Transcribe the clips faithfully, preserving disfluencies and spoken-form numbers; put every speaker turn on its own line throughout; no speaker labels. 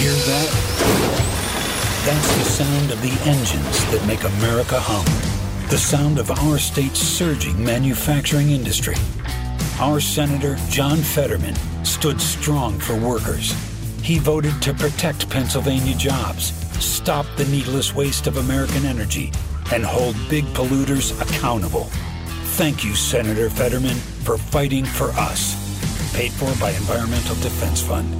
Hear that? That's the sound of the engines that make America hum. The sound of our state's surging manufacturing industry. Our Senator John Fetterman stood strong for workers. He voted to protect Pennsylvania jobs, stop the needless waste of American energy, and hold big polluters accountable. Thank you, Senator Fetterman, for fighting for us. Paid for by Environmental Defense Fund.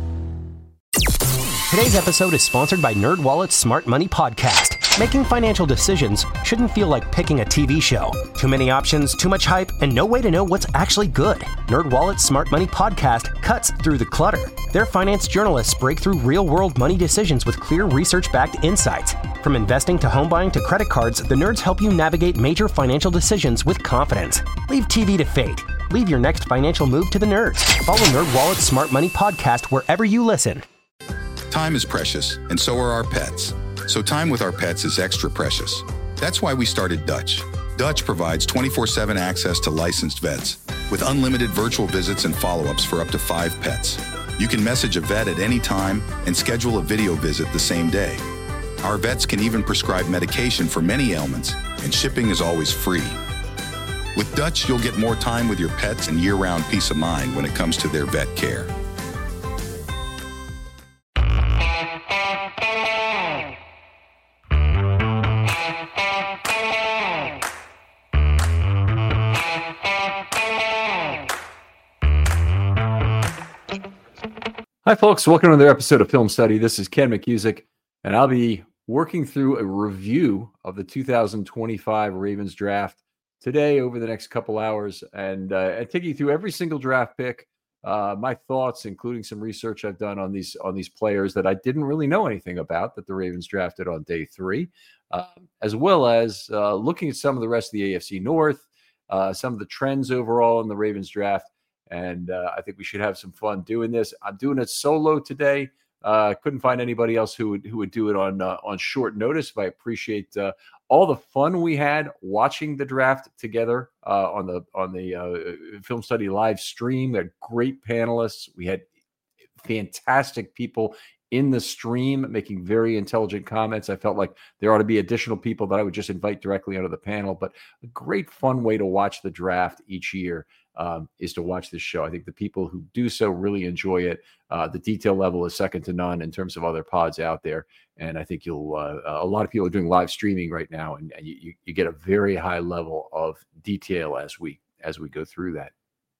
Today's episode is sponsored by NerdWallet's Smart Money Podcast. Making financial decisions shouldn't feel like picking a T V show. Too many options, too much hype, and no way to know what's actually good. NerdWallet's Smart Money Podcast cuts through the clutter. Their finance journalists break through real-world money decisions with clear research-backed insights. From investing to home buying to credit cards, the nerds help you navigate major financial decisions with confidence. Leave T V to fate. Leave your next financial move to the nerds. Follow NerdWallet's Smart Money Podcast wherever you listen.
Time is precious, and so are our pets. So time with our pets is extra precious. That's why we started Dutch. Dutch provides twenty-four seven access to licensed vets with unlimited virtual visits and follow-ups for up to five pets. You can message a vet at any time and schedule a video visit the same day. Our vets can even prescribe medication for many ailments, and shipping is always free. With Dutch, you'll get more time with your pets and year-round peace of mind when it comes to their vet care.
Hi, folks. Welcome to another episode of Film Study. This is Ken McCusick, and I'll be working through a review of the two thousand twenty-five Ravens draft today over the next couple hours, and uh, I take you through every single draft pick, uh, my thoughts, including some research I've done on these on these players that I didn't really know anything about that the Ravens drafted on day three, uh, as well as uh, looking at some of the rest of the A F C North, uh, some of the trends overall in the Ravens draft. And uh, I think we should have some fun doing this. I'm doing it solo today. Uh, couldn't find anybody else who would who would do it on uh, on short notice. But I appreciate uh, all the fun we had watching the draft together uh, on the on the uh, Film Study live stream. We had great panelists. We had fantastic people in the stream making very intelligent comments. I felt like there ought to be additional people that I would just invite directly onto the panel. But a great fun way to watch the draft each year. Um, is to watch this show. I think the people who do so really enjoy it. Uh, the detail level is second to none in terms of other pods out there. And I think you'll, uh, a lot of people are doing live streaming right now, and, and you, you get a very high level of detail as we, as we go through that.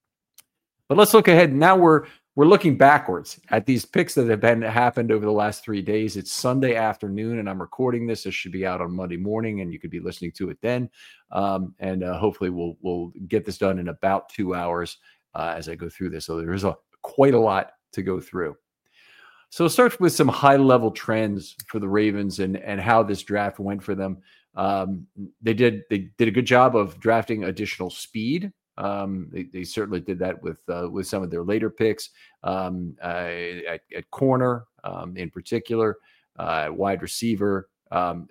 But let's look ahead. Now we're, we're looking backwards at these picks that have been happened over the last three days. It's Sunday afternoon, and I'm recording this. This should be out on Monday morning, and you could be listening to it then. Um, and uh, hopefully we'll we'll get this done in about two hours uh, as I go through this. So there is a quite a lot to go through. So let's start with some high-level trends for the Ravens and and how this draft went for them. Um, they did they did a good job of drafting additional speed. Um, they, they certainly did that with uh, with some of their later picks um, uh, at, at corner, um, in particular, uh, wide receiver. Um,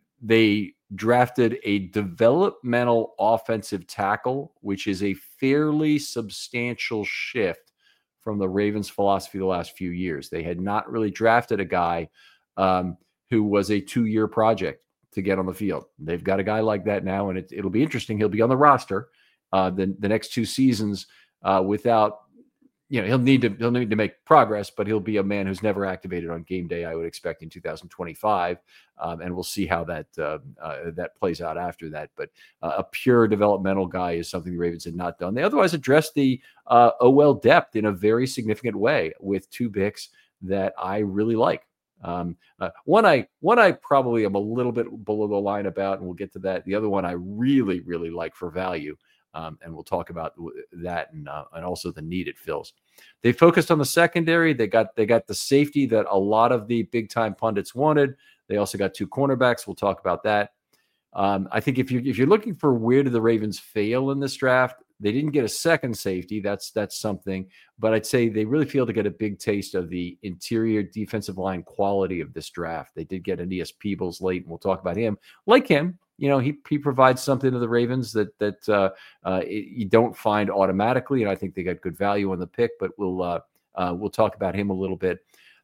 they drafted a developmental offensive tackle, which is a fairly substantial shift from the Ravens' philosophy the last few years. They had not really drafted a guy um, who was a two-year project to get on the field. They've got a guy like that now, and it, it'll be interesting. He'll be on the roster. Uh, the, the next two seasons uh, without, you know, he'll need to he'll need to make progress, but he'll be a man who's never activated on game day, I would expect, in two thousand twenty-five, um, and we'll see how that uh, uh, that plays out after that. But uh, a pure developmental guy is something the Ravens had not done. They otherwise addressed the uh, O L depth in a very significant way with two picks that I really like. Um, uh, one I one I probably am a little bit below the line about, and we'll get to that. The other one I really really like for value. Um, and we'll talk about that and uh, and also the need it fills. They focused on the secondary. They got they got the safety that a lot of the big time pundits wanted. They also got two cornerbacks. We'll talk about that. Um, I think if you if you're looking for where did the Ravens fail in this draft, they didn't get a second safety. That's that's something. But I'd say they really feel to get a big taste of the interior defensive line quality of this draft. They did get Aeneas Peebles late, and we'll talk about him. Like him. You know, he he provides something to the Ravens that that uh, uh, it, you don't find automatically, and I think they got good value on the pick. But we'll uh, uh, we'll talk about him a little bit.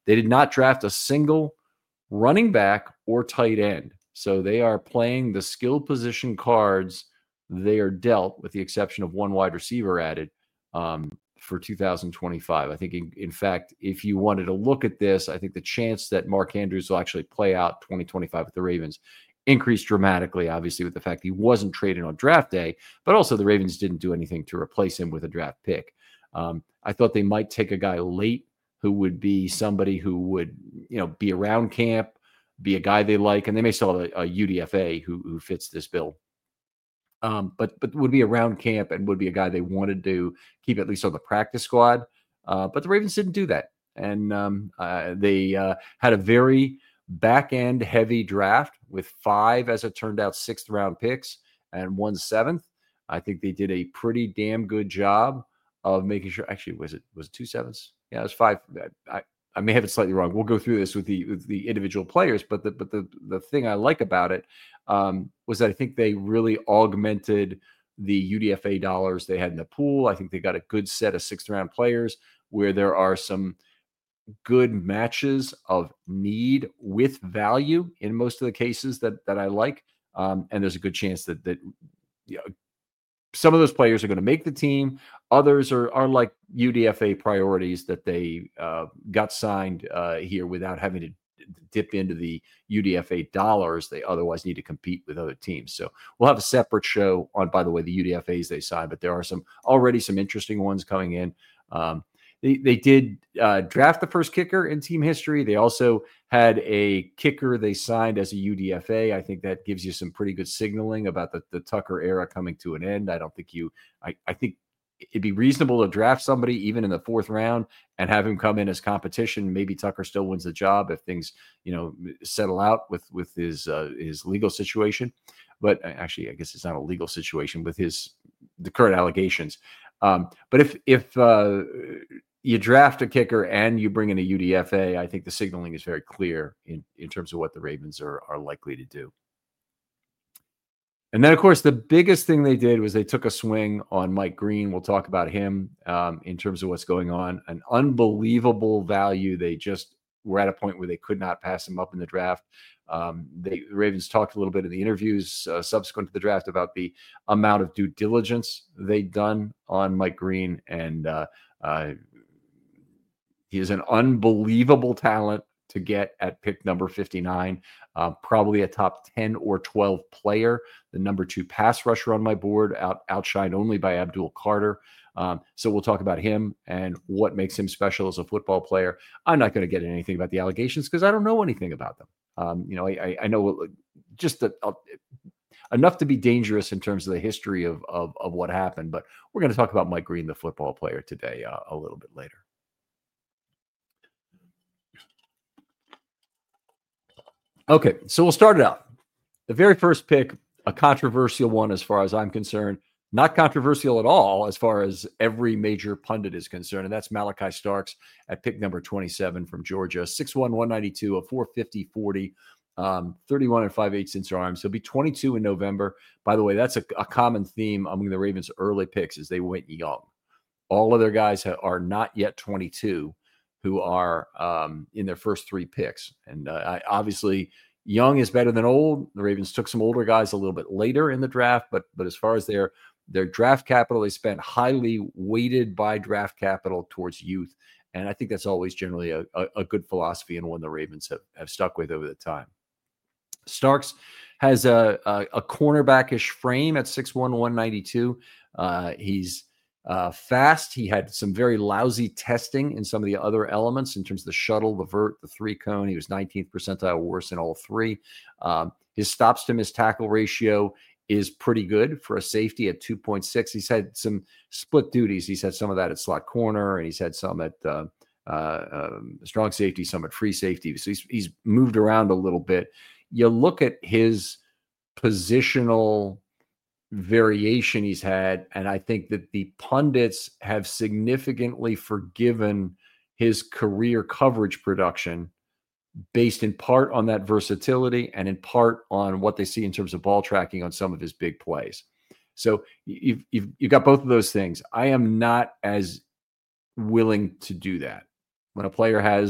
They did not draft a single running back or tight end. So they are playing the skill position cards they are dealt, with the exception of one wide receiver added um, for two thousand twenty-five. I think, in, in fact, if you wanted to look at this, I think the chance that Mark Andrews will actually play out twenty twenty-five with the Ravens increased dramatically, obviously, with the fact he wasn't traded on draft day, but also the Ravens didn't do anything to replace him with a draft pick. Um, I thought they might take a guy late who would be somebody who would, you know, be around camp, be a guy they like, and they may still have a, a U D F A who, who fits this bill. Um, but but would be around camp and would be a guy they wanted to keep at least on the practice squad. Uh, but the Ravens didn't do that. And um, uh, they uh, had a very back-end heavy draft with five, as it turned out, sixth round picks and one seventh. I think they did a pretty damn good job of making sure. Actually, was it was it two sevenths? Yeah, it was five. I, I may have it slightly wrong. We'll go through this with the with the individual players, but the but the the thing I like about it um, was that I think they really augmented the U D F A dollars they had in the pool. I think they got a good set of sixth round players where there are some good matches of need with value in most of the cases that that I like, um, and there's a good chance that that you know, some of those players are going to make the team. Others are are like U D F A priorities that they uh, got signed uh, here without having to dip into the U D F A dollars they otherwise need to compete with other teams. So we'll have a separate show on, by the way, the U D F As they signed, but there are some already some interesting ones coming in. Um, They, they did uh, draft the first kicker in team history. They also had a kicker they signed as a U D F A. I think that gives you some pretty good signaling about the, the Tucker era coming to an end. I don't think you I, – I think it'd be reasonable to draft somebody even in the fourth round and have him come in as competition. Maybe Tucker still wins the job if things, you know, settle out with, with his uh, his legal situation. But actually, I guess it's not a legal situation with his the current allegations. Um, but if if uh, you draft a kicker and you bring in a U D F A, I think the signaling is very clear in, in terms of what the Ravens are, are likely to do. And then, of course, the biggest thing they did was they took a swing on Mike Green. We'll talk about him um, in terms of what's going on. An unbelievable value. They just were at a point where they could not pass him up in the draft. Um, they, the Ravens talked a little bit in the interviews uh, subsequent to the draft about the amount of due diligence they'd done on Mike Green. And uh, uh, he is an unbelievable talent to get at pick number fifty-nine, uh, probably a top ten or twelve player, the number two pass rusher on my board, out, outshined only by Abdul Carter. Um, so we'll talk about him and what makes him special as a football player. I'm not going to get into anything about the allegations because I don't know anything about them. Um, you know, I, I know just a, a, enough to be dangerous in terms of the history of, of, of what happened, but we're going to talk about Mike Green, the football player, today uh, a little bit later. Okay, so we'll start it out. The very first pick, a controversial one as far as I'm concerned, not controversial at all as far as every major pundit is concerned, and that's Malachi Starks at pick number twenty-seven from Georgia, six one, one ninety-two, a four fifty forty, um, thirty-one and five eighths inch arms. He'll be twenty-two in November. By the way, that's a, a common theme among the Ravens' early picks is they went young. All of their guys ha- are not yet twenty-two who are um, in their first three picks. And uh, I, obviously, young is better than old. The Ravens took some older guys a little bit later in the draft, but but as far as their their draft capital, they spent highly weighted by draft capital towards youth. And I think that's always generally a, a, a good philosophy and one the Ravens have, have stuck with over the time. Starks has a, a, a cornerback-ish frame at six one, one ninety-two. Uh, he's uh, fast. He had some very lousy testing in some of the other elements in terms of the shuttle, the vert, the three cone. He was nineteenth percentile worse in all three. Um, his stops to missed tackle ratio is pretty good for a safety at two point six. He's had some split duties. He's had some of that at slot corner, and he's had some at uh, uh, um, strong safety, some at free safety. So he's, he's moved around a little bit. You look at his positional variation he's had, and I think that the pundits have significantly forgiven his career coverage production based in part on that versatility and in part on what they see in terms of ball tracking on some of his big plays. So you've, you've, you've got both of those things. I am not as willing to do that. When a player has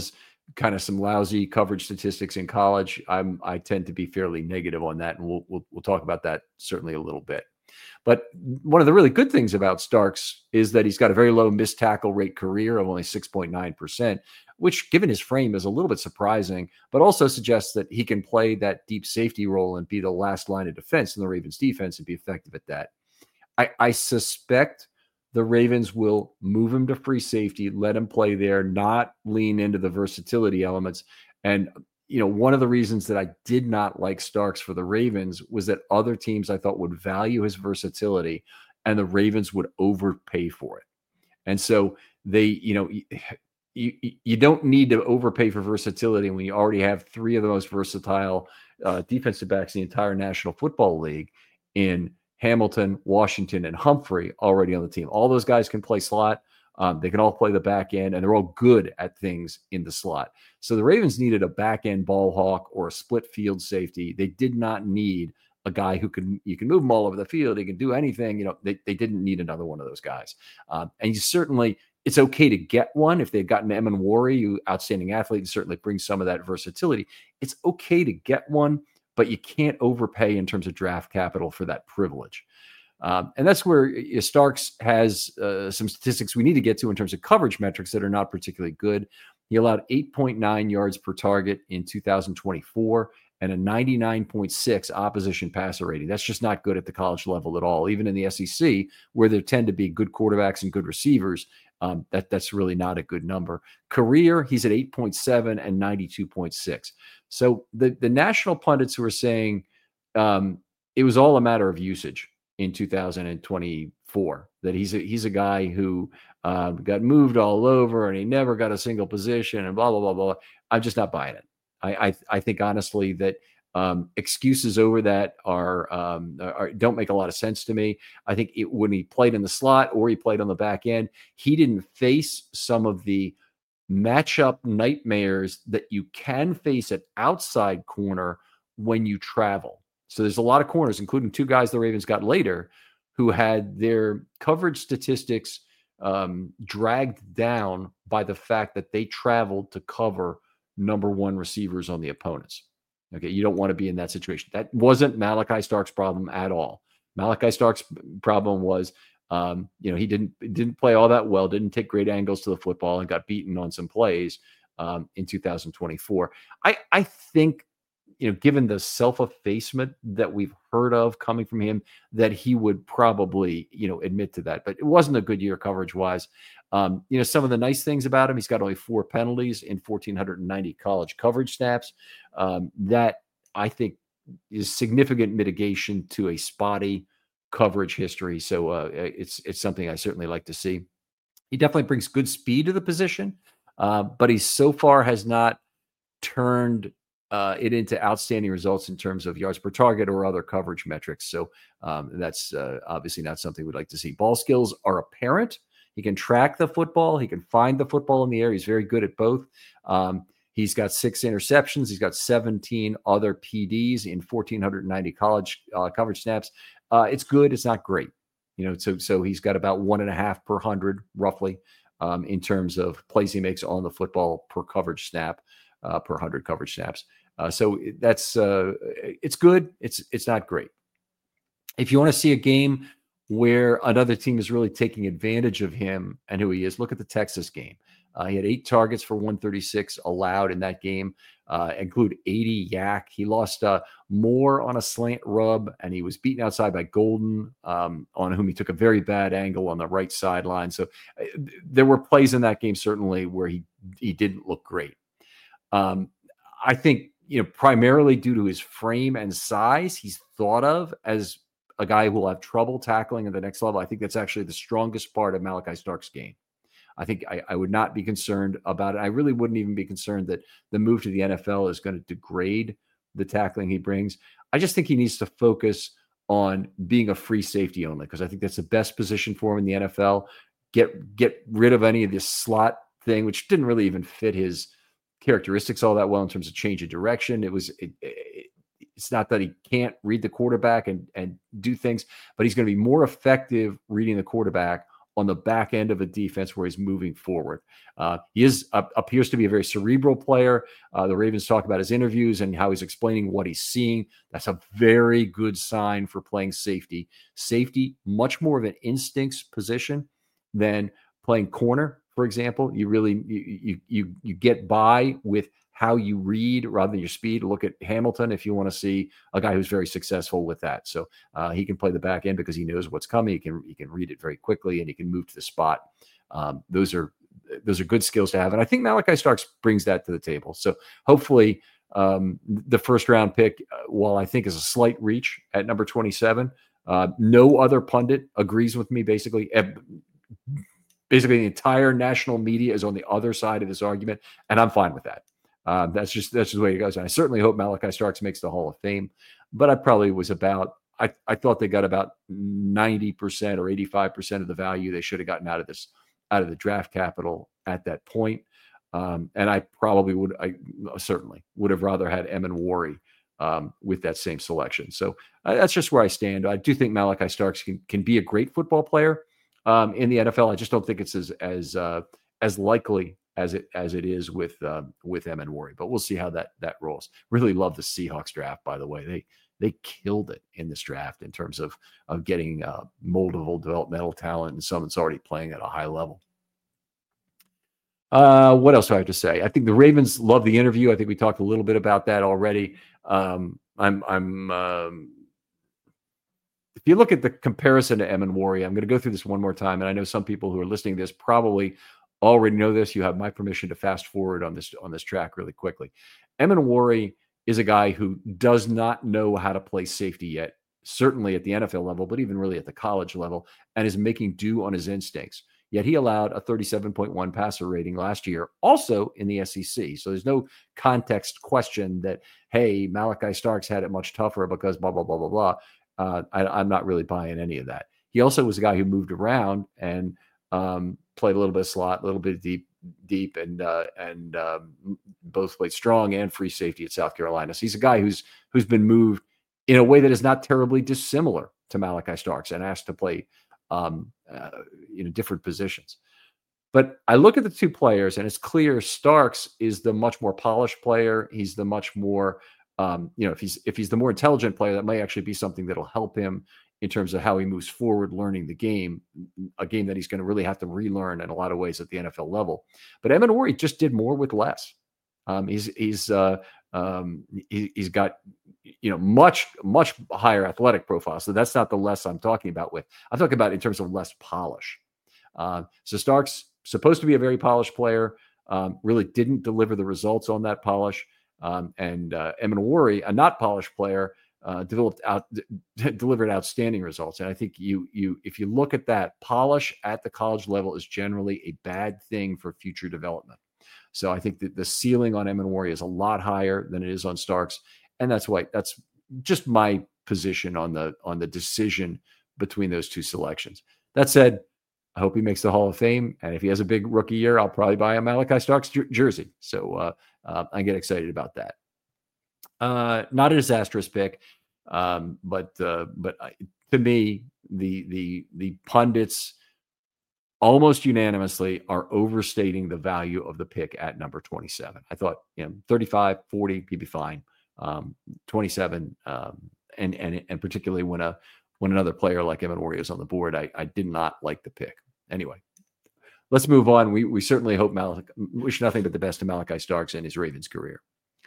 kind of some lousy coverage statistics in college. I'm I tend to be fairly negative on that, and we'll we'll, we'll talk about that certainly a little bit. But one of the really good things about Starks is that he's got a very low missed tackle rate career of only six point nine percent, which given his frame is a little bit surprising, but also suggests that he can play that deep safety role and be the last line of defense in the Ravens defense and be effective at that. I, I suspect the Ravens will move him to free safety, let him play there, not lean into the versatility elements. And, you know, one of the reasons that I did not like Starks for the Ravens was that other teams I thought would value his versatility and the Ravens would overpay for it. And so they, you know, you, you don't need to overpay for versatility when you already have three of the most versatile uh, defensive backs in the entire National Football League in Hamilton, Washington, and Humphrey already on the team. All those guys can play slot. Um, they can all play the back end, and they're all good at things in the slot. So the Ravens needed a back end ball hawk or a split field safety. They did not need a guy who can, you can move them all over the field. He can do anything. You know, they, they didn't need another one of those guys. Um, and you certainly, it's okay to get one. If they've gotten Emin Wari, you outstanding athlete, and certainly brings some of that versatility. It's okay to get one, but you can't overpay in terms of draft capital for that privilege. Um, and that's where uh, Starks has uh, some statistics we need to get to in terms of coverage metrics that are not particularly good. He allowed eight point nine yards per target in two thousand twenty-four and a ninety-nine point six opposition passer rating. That's just not good at the college level at all. Even in the S E C, where there tend to be good quarterbacks and good receivers, um, that, that's really not a good number. Career, he's at eight point seven and ninety-two point six. So the, the national pundits who are saying um, it was all a matter of usage in two thousand twenty-four, that he's a, he's a guy who uh, got moved all over and he never got a single position and blah, blah, blah, blah. I'm just not buying it. I I, I think honestly that um, excuses over that are, um, are don't make a lot of sense to me. I think it, when he played in the slot or he played on the back end, he didn't face some of the matchup nightmares that you can face at outside corner when you travel. So there's a lot of corners, including two guys the Ravens got later, who had their coverage statistics um, dragged down by the fact that they traveled to cover number one receivers on the opponents. Okay, you don't want to be in that situation. That wasn't Malaki Starks' problem at all. Malaki Starks' problem was, um, you know, he didn't didn't play all that well, didn't take great angles to the football, and got beaten on some plays um, in two thousand twenty-four. I I think, you know, given the self-effacement that we've heard of coming from him, that he would probably, you know, admit to that. But it wasn't a good year coverage-wise. Um, you know, some of the nice things about him, he's got only four penalties in one thousand four hundred ninety college coverage snaps. Um, that, I think, is significant mitigation to a spotty coverage history. So uh, it's it's something I certainly like to see. He definitely brings good speed to the position, uh, but he so far has not turned Uh, it into outstanding results in terms of yards per target or other coverage metrics. So um, that's uh, obviously not something we'd like to see. Ball skills are apparent. He can track the football. He can find the football in the air. He's very good at both. Um, he's got six interceptions. He's got seventeen other P Ds in one thousand four hundred ninety college uh, coverage snaps. Uh, it's good. It's not great. You know, so so he's got about one and a half per hundred roughly um, in terms of plays he makes on the football per coverage snap, uh, per hundred coverage snaps. Uh, so that's uh, it's good. It's it's not great. If you want to see a game where another team is really taking advantage of him and who he is, look at the Texas game. Uh, he had eight targets for one thirty-six allowed in that game, uh, include eighty yak. He lost uh, more on a slant rub, and he was beaten outside by Golden, um, on whom he took a very bad angle on the right sideline. So uh, there were plays in that game certainly where he he didn't look great. Um, I think, you know, primarily due to his frame and size, he's thought of as a guy who will have trouble tackling at the next level. I think that's actually the strongest part of Malaki Starks' game. I think I, I would not be concerned about it. I really wouldn't even be concerned that the move to the N F L is going to degrade the tackling he brings. I just think he needs to focus on being a free safety only, because I think that's the best position for him in the N F L. Get get rid of any of this slot thing, which didn't really even fit his characteristics all that well in terms of change of direction. It was it, it, it's not that he can't read the quarterback and and do things, but he's going to be more effective reading the quarterback on the back end of a defense where he's moving forward. Uh, he is uh, appears to be a very cerebral player. Uh, the Ravens talk about his interviews and how he's explaining what he's seeing. That's a very good sign for playing safety. Safety, much more of an instincts position than playing corner, for example. You really you you you get by with how you read rather than your speed. Look at Hamilton if you want to see a guy who's very successful with that. So uh, he can play the back end because he knows what's coming. He can he can read it very quickly and he can move to the spot. Um, those are those are good skills to have, and I think Malaki Starks brings that to the table. So hopefully, um, the first round pick, uh, while I think is a slight reach at number twenty-seven, uh, no other pundit agrees with me. Basically, basically the entire national media is on the other side of this argument, and I'm fine with that. Uh, that's just that's just the way it goes. And I certainly hope Malaki Starks makes the Hall of Fame, but I probably was about I, I thought they got about ninety percent or eighty-five percent of the value they should have gotten out of this out of the draft capital at that point. Um, and I probably would I certainly would have rather had Emenwari um, with that same selection. So uh, that's just where I stand. I do think Malaki Starks can can be a great football player um, in the N F L. I just don't think it's as as uh, as likely as it as it is with um, with Emenwari, but we'll see how that that rolls. Really love the Seahawks draft, by the way. They they killed it in this draft in terms of of getting uh, moldable developmental talent and someone that's already playing at a high level. Uh, what else do I have to say? I think the Ravens love the interview. I think we talked a little bit about that already. Um, I'm I'm um, if you look at the comparison to Emenwari, I'm going to go through this one more time, and I know some people who are listening to this probably already know this. You have my permission to fast forward on this on this track really quickly. Emenwari is a guy who does not know how to play safety yet, certainly at the N F L level, but even really at the college level, and is making do on his instincts. Yet he allowed a thirty-seven point one passer rating last year, also in the S E C. So there's no context question that, hey, Malaki Starks had it much tougher because blah, blah, blah, blah, blah. Uh, I, I'm not really buying any of that. He also was a guy who moved around and um, played a little bit of slot, a little bit deep, deep, and uh, and um, both played strong and free safety at South Carolina. So he's a guy who's who's been moved in a way that is not terribly dissimilar to Malaki Starks and asked to play um, uh, you know different positions. But I look at the two players, and it's clear Starks is the much more polished player. He's the much more um, you know if he's if he's the more intelligent player, that may actually be something that'll help him in terms of how he moves forward, learning the game, a game that he's going to really have to relearn in a lot of ways at the N F L level. But Emenwari just did more with less. Um, he's he's uh, um, he, he's got you know much much higher athletic profile. So that's not the less I'm talking about with. I'm talking about in terms of less polish. Uh, so Starks supposed to be a very polished player, um, really didn't deliver the results on that polish. Um, and uh, Emenwari, a not polished player, Uh, developed out, d- delivered outstanding results. And I think you, you, if you look at that, polish at the college level is generally a bad thing for future development. So I think that the ceiling on Emenwari is a lot higher than it is on Starks, and that's why that's just my position on the on the decision between those two selections. That said, I hope he makes the Hall of Fame, and if he has a big rookie year, I'll probably buy a Malaki Starks jer- jersey. So uh, uh, I get excited about that. Uh, not a disastrous pick, um, but uh, but I, to me, the the the pundits almost unanimously are overstating the value of the pick at number twenty-seven. I thought, you know, thirty-five, forty, he'd be fine. Um, twenty-seven, um, and and and particularly when a when another player like Emenwari is on the board, I I did not like the pick. Anyway, let's move on. We we certainly hope Malaki, wish nothing but the best to Malaki Starks in his Ravens career.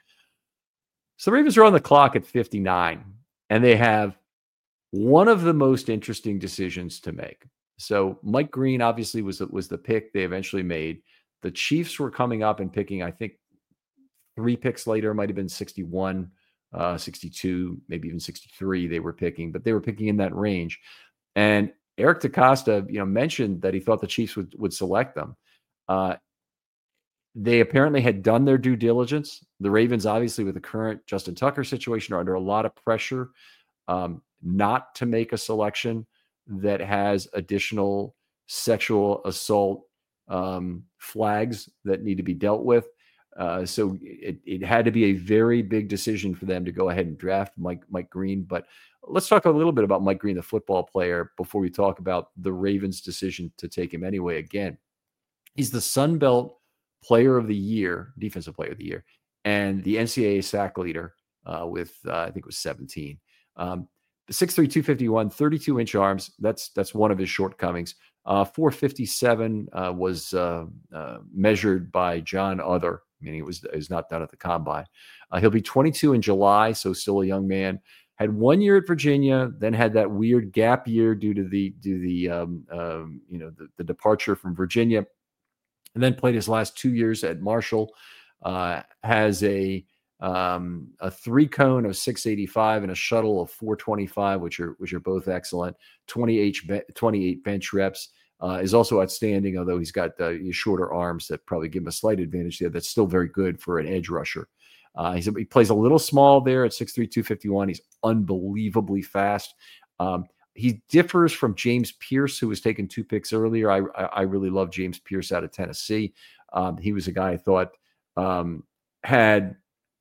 So the Ravens are on the clock at fifty-nine, and they have one of the most interesting decisions to make. So Mike Green obviously was, was the pick they eventually made. The Chiefs were coming up and picking, I think, three picks later, might have been sixty-one, uh, sixty-two, maybe even sixty-three they were picking, but they were picking in that range. And Eric DeCosta, you know, mentioned that he thought the Chiefs would, would select them. Uh, They apparently had done their due diligence. The Ravens, obviously, with the current Justin Tucker situation, are under a lot of pressure um, not to make a selection that has additional sexual assault um, flags that need to be dealt with. Uh, so it, it had to be a very big decision for them to go ahead and draft Mike Mike Green. But let's talk a little bit about Mike Green, the football player, before we talk about the Ravens' decision to take him anyway. Again, he's the Sun Belt Player of the Year, Defensive Player of the Year, and the N C double A sack leader uh, with uh, I think it was seventeen. Um, six three, two fifty-one, thirty-two inch arms. That's that's one of his shortcomings. Uh, four fifty-seven uh, was uh, uh, measured by John Other, meaning it was, it was not done at the combine. Uh, he'll be twenty-two in July, so still a young man. Had one year at Virginia, then had that weird gap year due to the due to the um, um, you know the, the departure from Virginia, and then played his last two years at Marshall. Uh, has a um, a three cone of six eighty-five and a shuttle of four twenty-five, which are which are both excellent. twenty-eight, twenty-eight bench reps. Uh, is also outstanding, although he's got uh, shorter arms that probably give him a slight advantage there. That's still very good for an edge rusher. Uh, he's, he plays a little small there at six three, two fifty-one. He's unbelievably fast. Um, he differs from James Pierce, who was taken two picks earlier. I, I, I really love James Pierce out of Tennessee. Um, he was a guy I thought um, had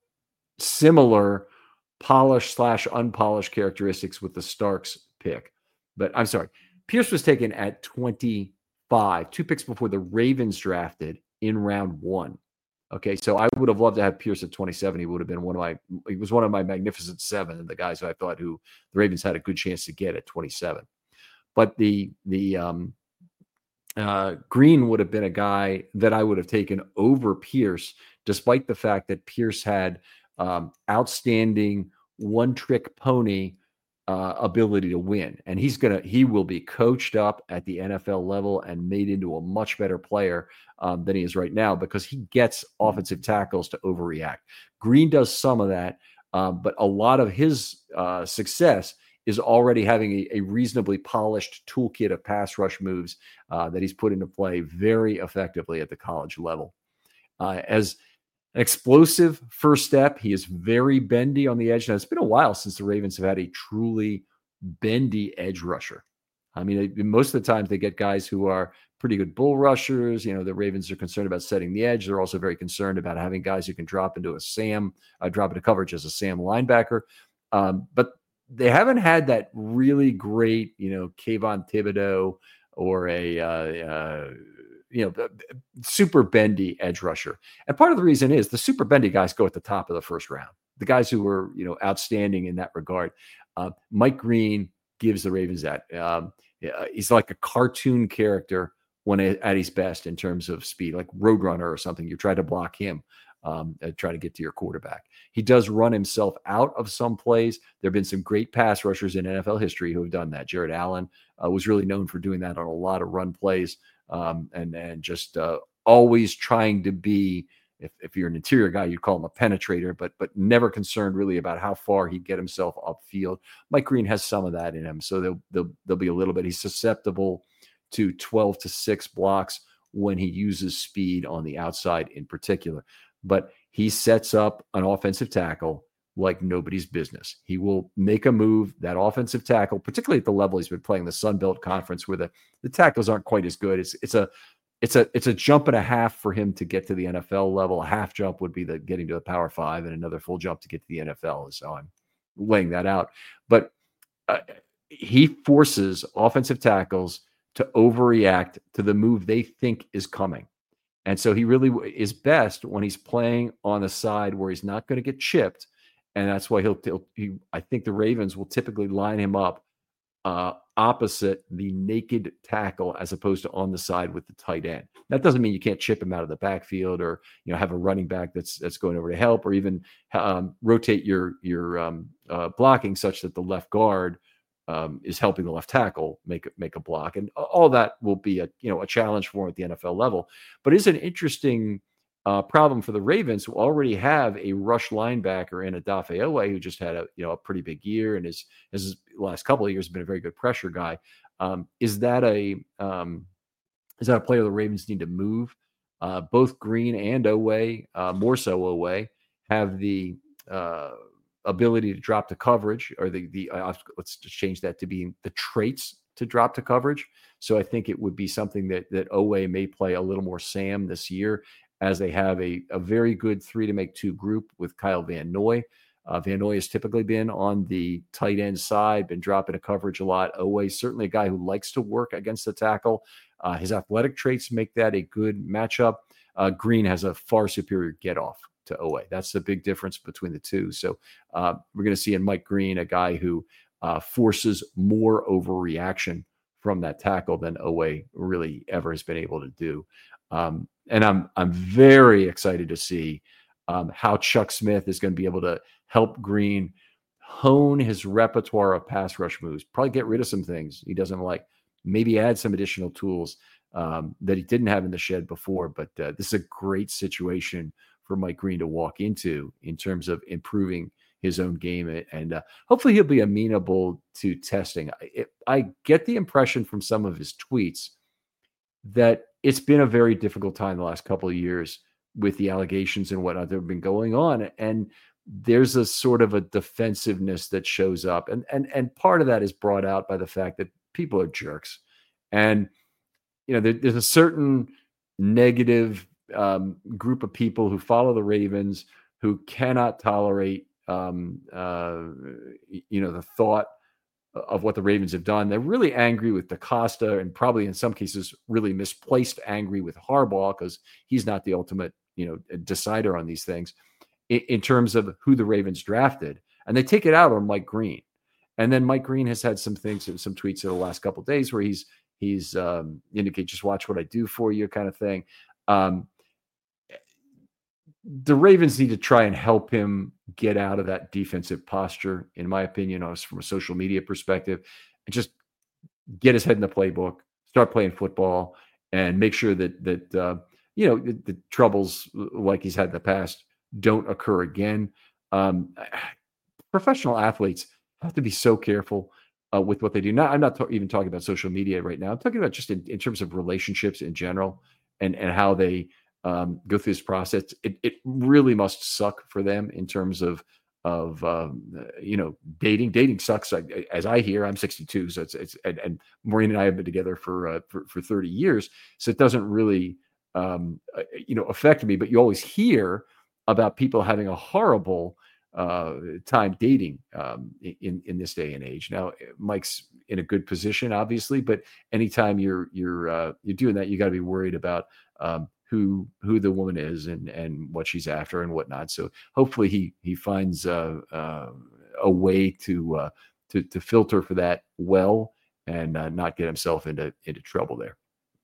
similar polished slash unpolished characteristics with the Starks pick. But I'm sorry, Pierce was taken at twenty-five, two picks before the Ravens drafted in round one. Okay, so I would have loved to have Pierce at twenty-seven. He would have been one of my, he was one of my magnificent seven, and the guys who I thought who the Ravens had a good chance to get at twenty-seven. But the the um, uh, Green would have been a guy that I would have taken over Pierce, despite the fact that Pierce had um, outstanding one-trick pony uh, ability to win, and he's gonna he will be coached up at the N F L level and made into a much better player um, than he is right now, because he gets offensive tackles to overreact. Green does some of that, um, but a lot of his uh, success is already having a, a reasonably polished toolkit of pass rush moves uh, that he's put into play very effectively at the college level. Uh, as an explosive first step, he is very bendy on the edge. Now, it's been a while since the Ravens have had a truly bendy edge rusher. I mean, most of the times they get guys who are pretty good bull rushers. You know, the Ravens are concerned about setting the edge. They're also very concerned about having guys who can drop into a Sam, uh, drop into coverage as a Sam linebacker. Um, but they haven't had that really great, you know, Kayvon Thibodeau or a, uh, uh, you know, super bendy edge rusher. And part of the reason is the super bendy guys go at the top of the first round. The guys who were, you know, outstanding in that regard. Uh, Mike Green gives the Ravens that. Um, he's like a cartoon character when at his best in terms of speed, like Roadrunner or something. You try to block him, um, and try to get to your quarterback. He does run himself out of some plays. There have been some great pass rushers in N F L history who have done that. Jared Allen uh, was really known for doing that on a lot of run plays. Um, and, and just uh, always trying to be, if, if you're an interior guy, you'd call him a penetrator, but but never concerned really about how far he'd get himself upfield. Mike Green has some of that in him, so there'll, there'll, there'll be a little bit. He's susceptible to twelve to six blocks when he uses speed on the outside in particular. But he sets up an offensive tackle like nobody's business. He will make a move, that offensive tackle, particularly at the level he's been playing, the Sun Belt Conference, where the, the tackles aren't quite as good. It's it's a it's a it's a jump and a half for him to get to the N F L level. A half jump would be the getting to the Power Five, and another full jump to get to the N F L. So I'm laying that out. But uh, he forces offensive tackles to overreact to the move they think is coming. And so he really is best when he's playing on the side where he's not going to get chipped. And that's why he'll, he'll he, I think the Ravens will typically line him up uh, opposite the naked tackle as opposed to on the side with the tight end. That doesn't mean you can't chip him out of the backfield, or, you know, have a running back that's that's going over to help, or even um, rotate your your um, uh, blocking such that the left guard um, is helping the left tackle make make a block, and all that will be a you know a challenge for him at the N F L level. But it's an interesting Uh, problem for the Ravens, who already have a rush linebacker in Odafe Oweh, who just had a you know a pretty big year, and his his last couple of years has been a very good pressure guy. Um, is that a um, is that a player the Ravens need to move? Uh, both Green and Oweh, uh, more so Oweh, have the uh, ability to drop to coverage, or the the uh, let's just change that to being the traits to drop to coverage. So I think it would be something that that Oweh may play a little more Sam this year. as they have a, a very good three to make two group with Kyle Van Noy. Uh, Van Noy has typically been on the tight end side, been dropping a coverage a lot. Oweh, certainly a guy who likes to work against the tackle. Uh, his athletic traits make that a good matchup. Uh, Green has a far superior get-off to Oweh. That's the big difference between the two. So uh, we're going to see in Mike Green a guy who uh, forces more overreaction from that tackle than Oweh really ever has been able to do. Um, and I'm I'm very excited to see um, how Chuck Smith is going to be able to help Green hone his repertoire of pass rush moves, probably get rid of some things he doesn't like, maybe add some additional tools um, that he didn't have in the shed before. But uh, this is a great situation for Mike Green to walk into in terms of improving his own game. And uh, hopefully he'll be amenable to testing. I, I get the impression from some of his tweets that it's been a very difficult time the last couple of years with the allegations and whatnot that have been going on. And there's a sort of a defensiveness that shows up. And, and, and part of that is brought out by the fact that people are jerks. And, you know, there, there's a certain negative um, group of people who follow the Ravens who cannot tolerate, um, uh, you know, the thought of what the Ravens have done. They're really angry with DaCosta and probably in some cases really misplaced angry with Harbaugh because he's not the ultimate, you know, decider on these things in, in terms of who the Ravens drafted. And they take it out on Mike Green. And then Mike Green has had some things, some tweets in the last couple of days where he's, he's um, indicate, just watch what I do for you kind of thing. Um, the Ravens need to try and help him get out of that defensive posture, in my opinion, from a social media perspective, and just get his head in the playbook, start playing football, and make sure that, that uh, you know, the, the troubles like he's had in the past don't occur again. Um, professional athletes have to be so careful uh, with what they do. Not, I'm not t- even talking about social media right now. I'm talking about just in, in terms of relationships in general and, and how they um, go through this process. It, it really must suck for them in terms of, of um, you know, dating. Dating sucks. I, as I hear, I'm sixty-two. So it's, it's and, and Maureen and I have been together for, uh, for, for thirty years. So it doesn't really, um, uh, you know, affect me, but you always hear about people having a horrible uh, time dating um, in, in this day and age. Now, Mike's in a good position, obviously, but anytime you're, you're, uh, you're doing that, you got to be worried about um, who, who the woman is and, and what she's after and whatnot. So hopefully he, he finds uh, uh, a way to, uh, to, to filter for that well and uh, not get himself into, into trouble there.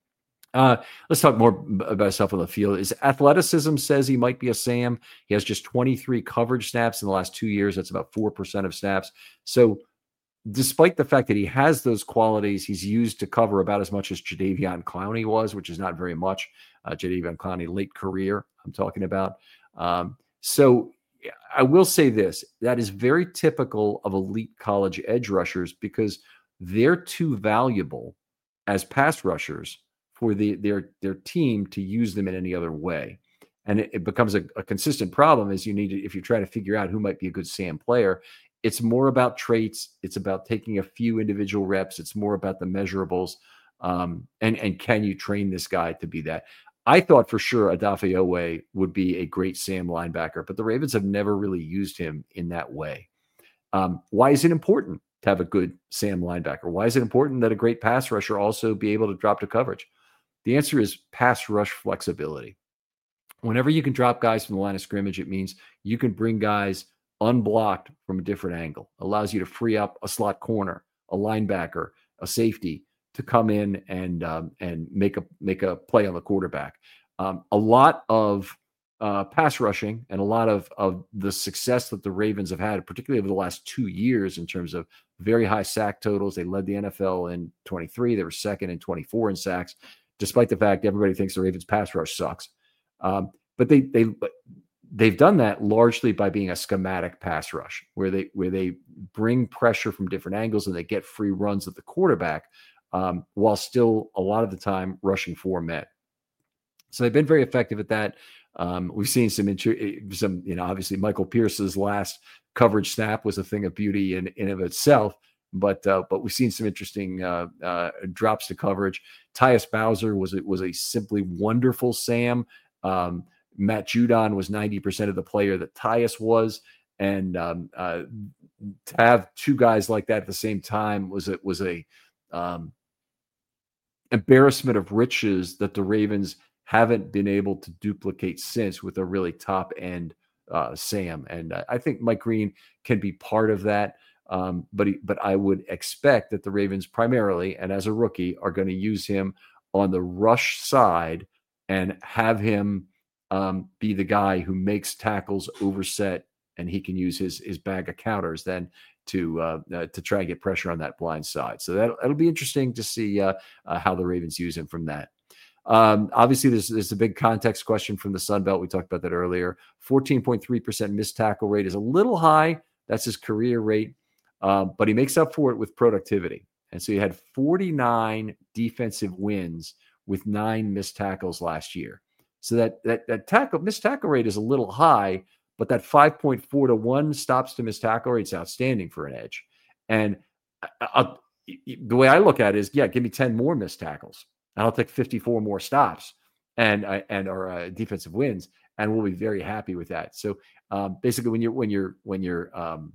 Uh, let's talk more about stuff on the field. His athleticism says he might be a Sam. He has just twenty-three coverage snaps in the last two years. That's about four percent of snaps. So despite the fact that he has those qualities, he's used to cover about as much as Jadeveon Clowney was, which is not very much. Uh, Jadeveon Clowney, late career, I'm talking about. Um, so I will say this, that is very typical of elite college edge rushers because they're too valuable as pass rushers for the, their their team to use them in any other way. And it, it becomes a, a consistent problem as you need to, if you try to figure out who might be a good Sam player, it's more about traits. It's about taking a few individual reps. It's more about the measurables. Um, and, and can you train this guy to be that? I thought for sure Odafe Oweh would be a great Sam linebacker, but the Ravens have never really used him in that way. Um, why is it important to have a good Sam linebacker? Why is it important that a great pass rusher also be able to drop to coverage? The answer is pass rush flexibility. Whenever you can drop guys from the line of scrimmage, it means you can bring guys unblocked from a different angle. Allows you to free up a slot corner, a linebacker, a safety to come in and um, and make a make a play on the quarterback. Um, a lot of uh, pass rushing and a lot of of the success that the Ravens have had, particularly over the last two years, in terms of very high sack totals. They led the N F L in twenty-three. They were second in twenty-four in sacks, despite the fact everybody thinks the Ravens pass rush sucks. Um, but they they they've done that largely by being a schematic pass rush, where they where they bring pressure from different angles and they get free runs at the quarterback, um, while still a lot of the time rushing four men. So they've been very effective at that. Um, we've seen some, some, you know, obviously Michael Pierce's last coverage snap was a thing of beauty in, in of itself, but uh, but we've seen some interesting uh, uh, drops to coverage. Tyus Bowser was it was a simply wonderful Sam Um, Matt Judon was ninety percent of the player that Tyus was. And um, uh, to have two guys like that at the same time was a, was a um, embarrassment of riches that the Ravens haven't been able to duplicate since, with a really top end uh, Sam. And uh, I think Mike Green can be part of that. Um, but he, but I would expect that the Ravens primarily, and as a rookie, are going to use him on the rush side and have him um, be the guy who makes tackles overset, and he can use his his bag of counters then to uh, uh, to try and get pressure on that blind side. So that it'll be interesting to see uh, uh, how the Ravens use him from that. Um, obviously, there's, there's a big context question from the Sun Belt. We talked about that earlier. fourteen point three percent missed tackle rate is a little high. That's his career rate, um, but he makes up for it with productivity. And so he had forty-nine defensive wins with nine missed tackles last year. So that that that tackle missed tackle rate is a little high, but that five point four to one stops to missed tackle rate is outstanding for an edge. And I, I, the way I look at it is, yeah, give me ten more missed tackles, and I'll take fifty-four more stops and uh, and or uh, defensive wins, and we'll be very happy with that. So um, basically, when you're when you're when you're um,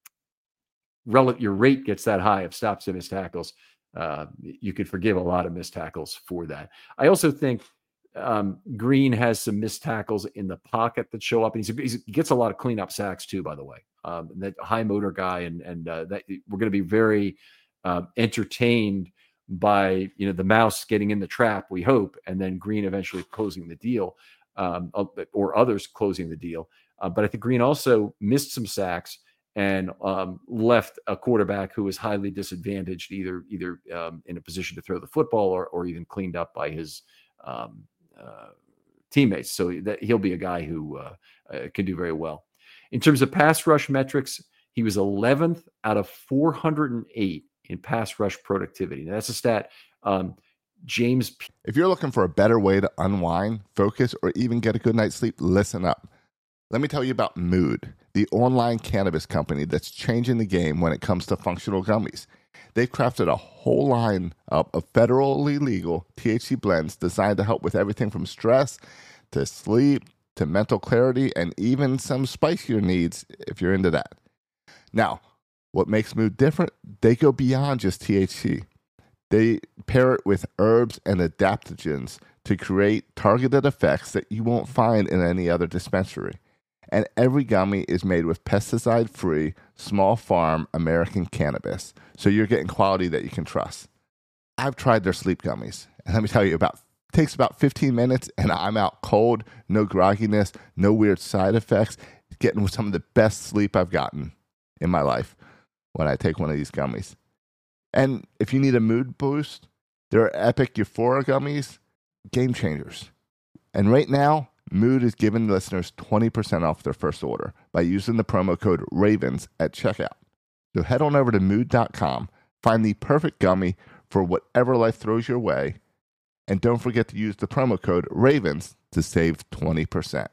rel- your rate gets that high of stops and missed tackles, uh, you could forgive a lot of missed tackles for that. I also think um, Green has some missed tackles in the pocket that show up, and he's, he's, he gets a lot of cleanup sacks too, by the way. Um, that high motor guy, and and uh, that we're going to be very uh, entertained by, you know, the mouse getting in the trap, we hope, and then Green eventually closing the deal, um, or others closing the deal. Uh, but I think Green also missed some sacks and um, left a quarterback who was highly disadvantaged, either either um, in a position to throw the football or or even cleaned up by his um, uh, teammates. So that he'll be a guy who uh, uh, can do very well. In terms of pass rush metrics, he was eleventh out of four hundred eight in pass rush productivity. Now, that's a stat. Um, James P-
If you're looking for a better way to unwind, focus, or even get a good night's sleep, listen up. Let me tell you about Mood, the online cannabis company that's changing the game when it comes to functional gummies. They've crafted a whole line of federally legal T H C blends designed to help with everything from stress to sleep to mental clarity and even some spicier needs if you're into that. Now, what makes Mood different? They go beyond just T H C. They pair it with herbs and adaptogens to create targeted effects that you won't find in any other dispensary. And every gummy is made with pesticide-free, small farm American cannabis, so you're getting quality that you can trust. I've tried their sleep gummies, and let me tell you, about it takes about fifteen minutes, and I'm out cold, no grogginess, no weird side effects, getting some of the best sleep I've gotten in my life when I take one of these gummies. And if you need a mood boost, there are Epic Euphoria gummies, game changers. And right now, Mood is giving listeners twenty percent off their first order by using the promo code RAVENS at checkout. So head on over to mood dot com, find the perfect gummy for whatever life throws your way, and don't forget to use the promo code RAVENS to save twenty percent.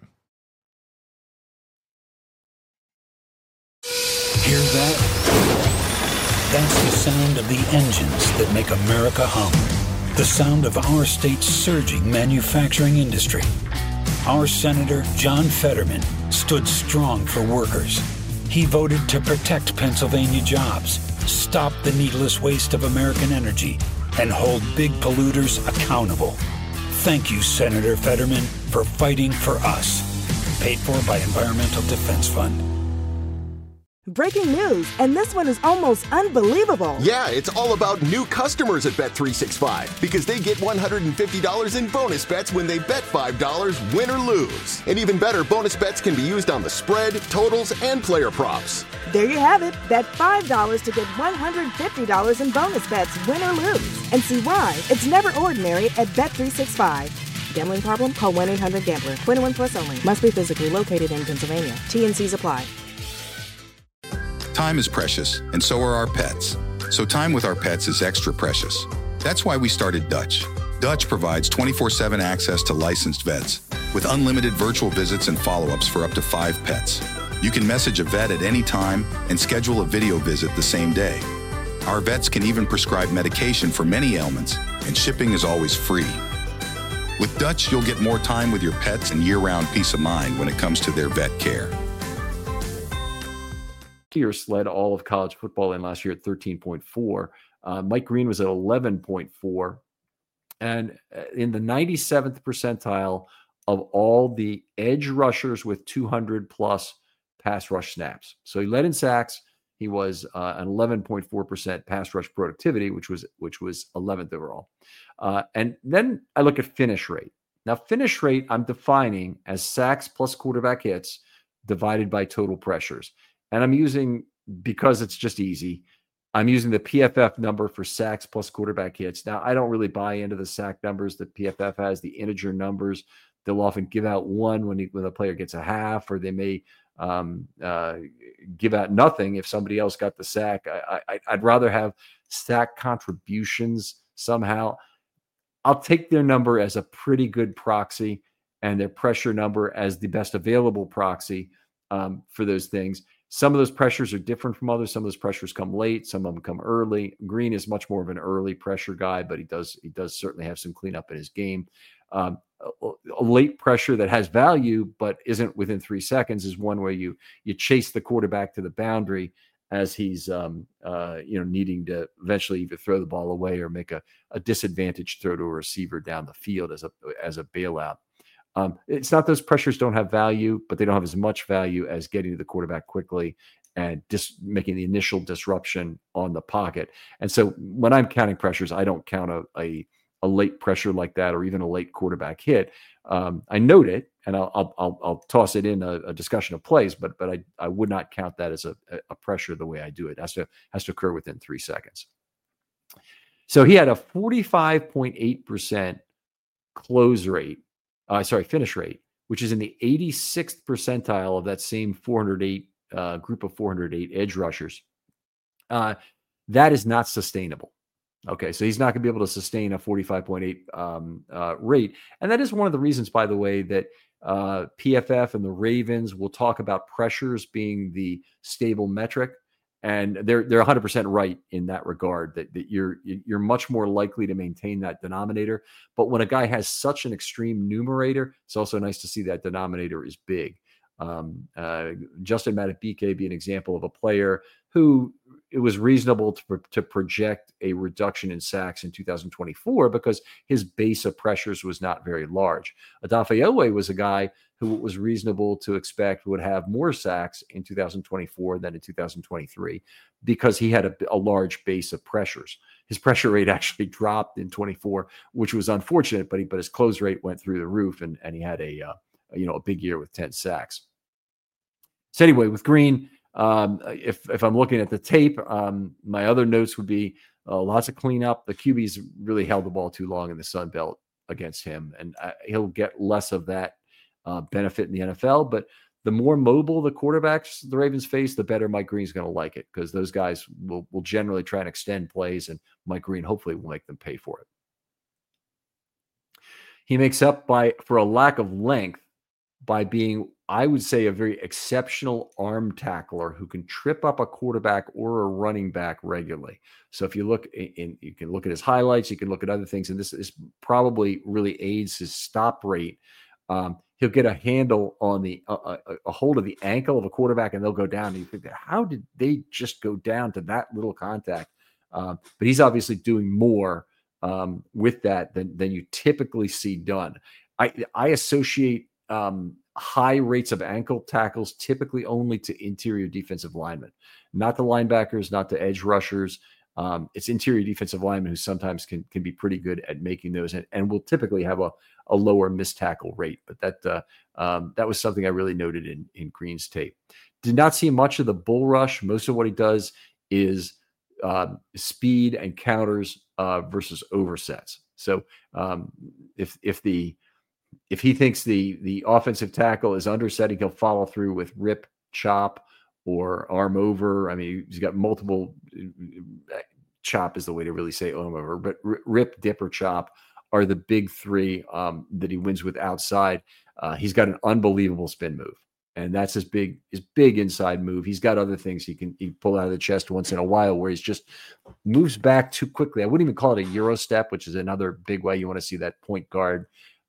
Hear that? That's the sound of the engines that make America hum. The sound of our state's surging manufacturing industry. Our Senator John Fetterman stood strong for workers. He voted to protect Pennsylvania jobs, stop the needless waste of American energy, and hold big polluters accountable. Thank you, Senator Fetterman, for fighting for us. Paid for by Environmental Defense Fund.
Breaking news, and this one is almost unbelievable.
Yeah, it's all about new customers at Bet three sixty-five because they get one hundred fifty dollars in bonus bets when they bet five dollars, win or lose. And even better, bonus bets can be used on the spread, totals, and player props.
There you have it. Bet five dollars to get one hundred fifty dollars in bonus bets, win or lose. And see why it's never ordinary at Bet three sixty-five. Gambling problem? Call one eight hundred gambler. twenty-one plus only. Must be physically located in Pennsylvania. T N Cs apply.
Time is precious, and so are our pets. So time with our pets is extra precious. That's why we started Dutch. Dutch provides twenty-four seven access to licensed vets with unlimited virtual visits and follow-ups for up to five pets. You can message a vet at any time and schedule a video visit the same day. Our vets can even prescribe medication for many ailments, and shipping is always free. With Dutch, you'll get more time with your pets and year-round peace of mind when it comes to their vet care.
Pierce led all of college football in last year at thirteen point four. Uh, Mike Green was at eleven point four. And in the ninety-seventh percentile of all the edge rushers with two hundred plus pass rush snaps. So he led in sacks. He was uh, an eleven point four percent pass rush productivity, which was which was eleventh overall. Uh, and then I look at finish rate. Now, finish rate I'm defining as sacks plus quarterback hits divided by total pressures. And I'm using, because it's just easy, I'm using the P F F number for sacks plus quarterback hits. Now, I don't really buy into the sack numbers that P F F has, the integer numbers. They'll often give out one when, he, when a player gets a half, or they may um, uh, give out nothing if somebody else got the sack. I, I, I'd rather have sack contributions somehow. I'll take their number as a pretty good proxy and their pressure number as the best available proxy um, for those things. Some of those pressures are different from others. Some of those pressures come late. Some of them come early. Green is much more of an early pressure guy, but he does he does certainly have some cleanup in his game. Um, a, a late pressure that has value but isn't within three seconds is one where you you chase the quarterback to the boundary as he's um, uh, you know needing to eventually either throw the ball away or make a, a disadvantaged throw to a receiver down the field as a as a bailout. Um, it's not those pressures don't have value, but they don't have as much value as getting to the quarterback quickly and just making the initial disruption on the pocket. And so when I'm counting pressures, I don't count a, a, a late pressure like that or even a late quarterback hit. Um, I note it, and I'll, I'll, I'll, I'll toss it in a, a discussion of plays, but but I, I would not count that as a, a pressure the way I do it. It has to, has to occur within three seconds. So he had a forty-five point eight percent close rate. Uh, sorry, finish rate, which is in the eighty-sixth percentile of that same four hundred eight uh, group of four hundred eight edge rushers. Uh, that is not sustainable. Okay, so he's not going to be able to sustain a forty-five point eight um, uh, rate. And that is one of the reasons, by the way, that uh, P F F and the Ravens will talk about pressures being the stable metric. And they're they're one hundred percent right in that regard, that, that you're you're much more likely to maintain that denominator. But when a guy has such an extreme numerator, it's also nice to see that denominator is big. Um, uh, Justin Madubuike be an example of a player who it was reasonable to, to project a reduction in sacks in two thousand twenty-four because his base of pressures was not very large. Odafe Oweh was a guy who it was reasonable to expect would have more sacks in two thousand twenty-four than in two thousand twenty-three because he had a, a large base of pressures. His pressure rate actually dropped in twenty-four, which was unfortunate, but he, but his close rate went through the roof, and, and he had a, uh, you know, a big year with ten sacks. So anyway, with Green, um, if, if I'm looking at the tape, um, my other notes would be uh, lots of cleanup. The Q Bs really held the ball too long in the Sun Belt against him, and uh, he'll get less of that uh, benefit in the N F L. But the more mobile the quarterbacks the Ravens face, the better Mike Green's going to like it, because those guys will, will generally try and extend plays, and Mike Green hopefully will make them pay for it. He makes up by for a lack of length by being, I would say, a very exceptional arm tackler who can trip up a quarterback or a running back regularly. So if you look in, in you can look at his highlights, you can look at other things, and this is probably really aids his stop rate. Um, he'll get a handle on the uh, a, a hold of the ankle of a quarterback, and they'll go down. And you think, how did they just go down to that little contact? Um, but he's obviously doing more um, with that than than you typically see done. I I associate um, high rates of ankle tackles typically only to interior defensive linemen, not the linebackers, not the edge rushers. Um, it's interior defensive linemen who sometimes can can be pretty good at making those, and, and will typically have a, a lower missed tackle rate. But that uh, um, that was something I really noted in, in Green's tape. Did not see much of the bull rush. Most of what he does is uh, speed and counters uh, versus oversets. So um, if if the if he thinks the the offensive tackle is undersetting, he'll follow through with rip, chop, or arm over. I mean, he's got multiple. Chop is the way to really say arm over, but rip, dip, or chop are the big three um, that he wins with outside. Uh, he's got an unbelievable spin move, and that's his big his big inside move. He's got other things he can he pull out of the chest once in a while, where he's just moves back too quickly. I wouldn't even call it a Euro step, which is another big way you want to see that point guard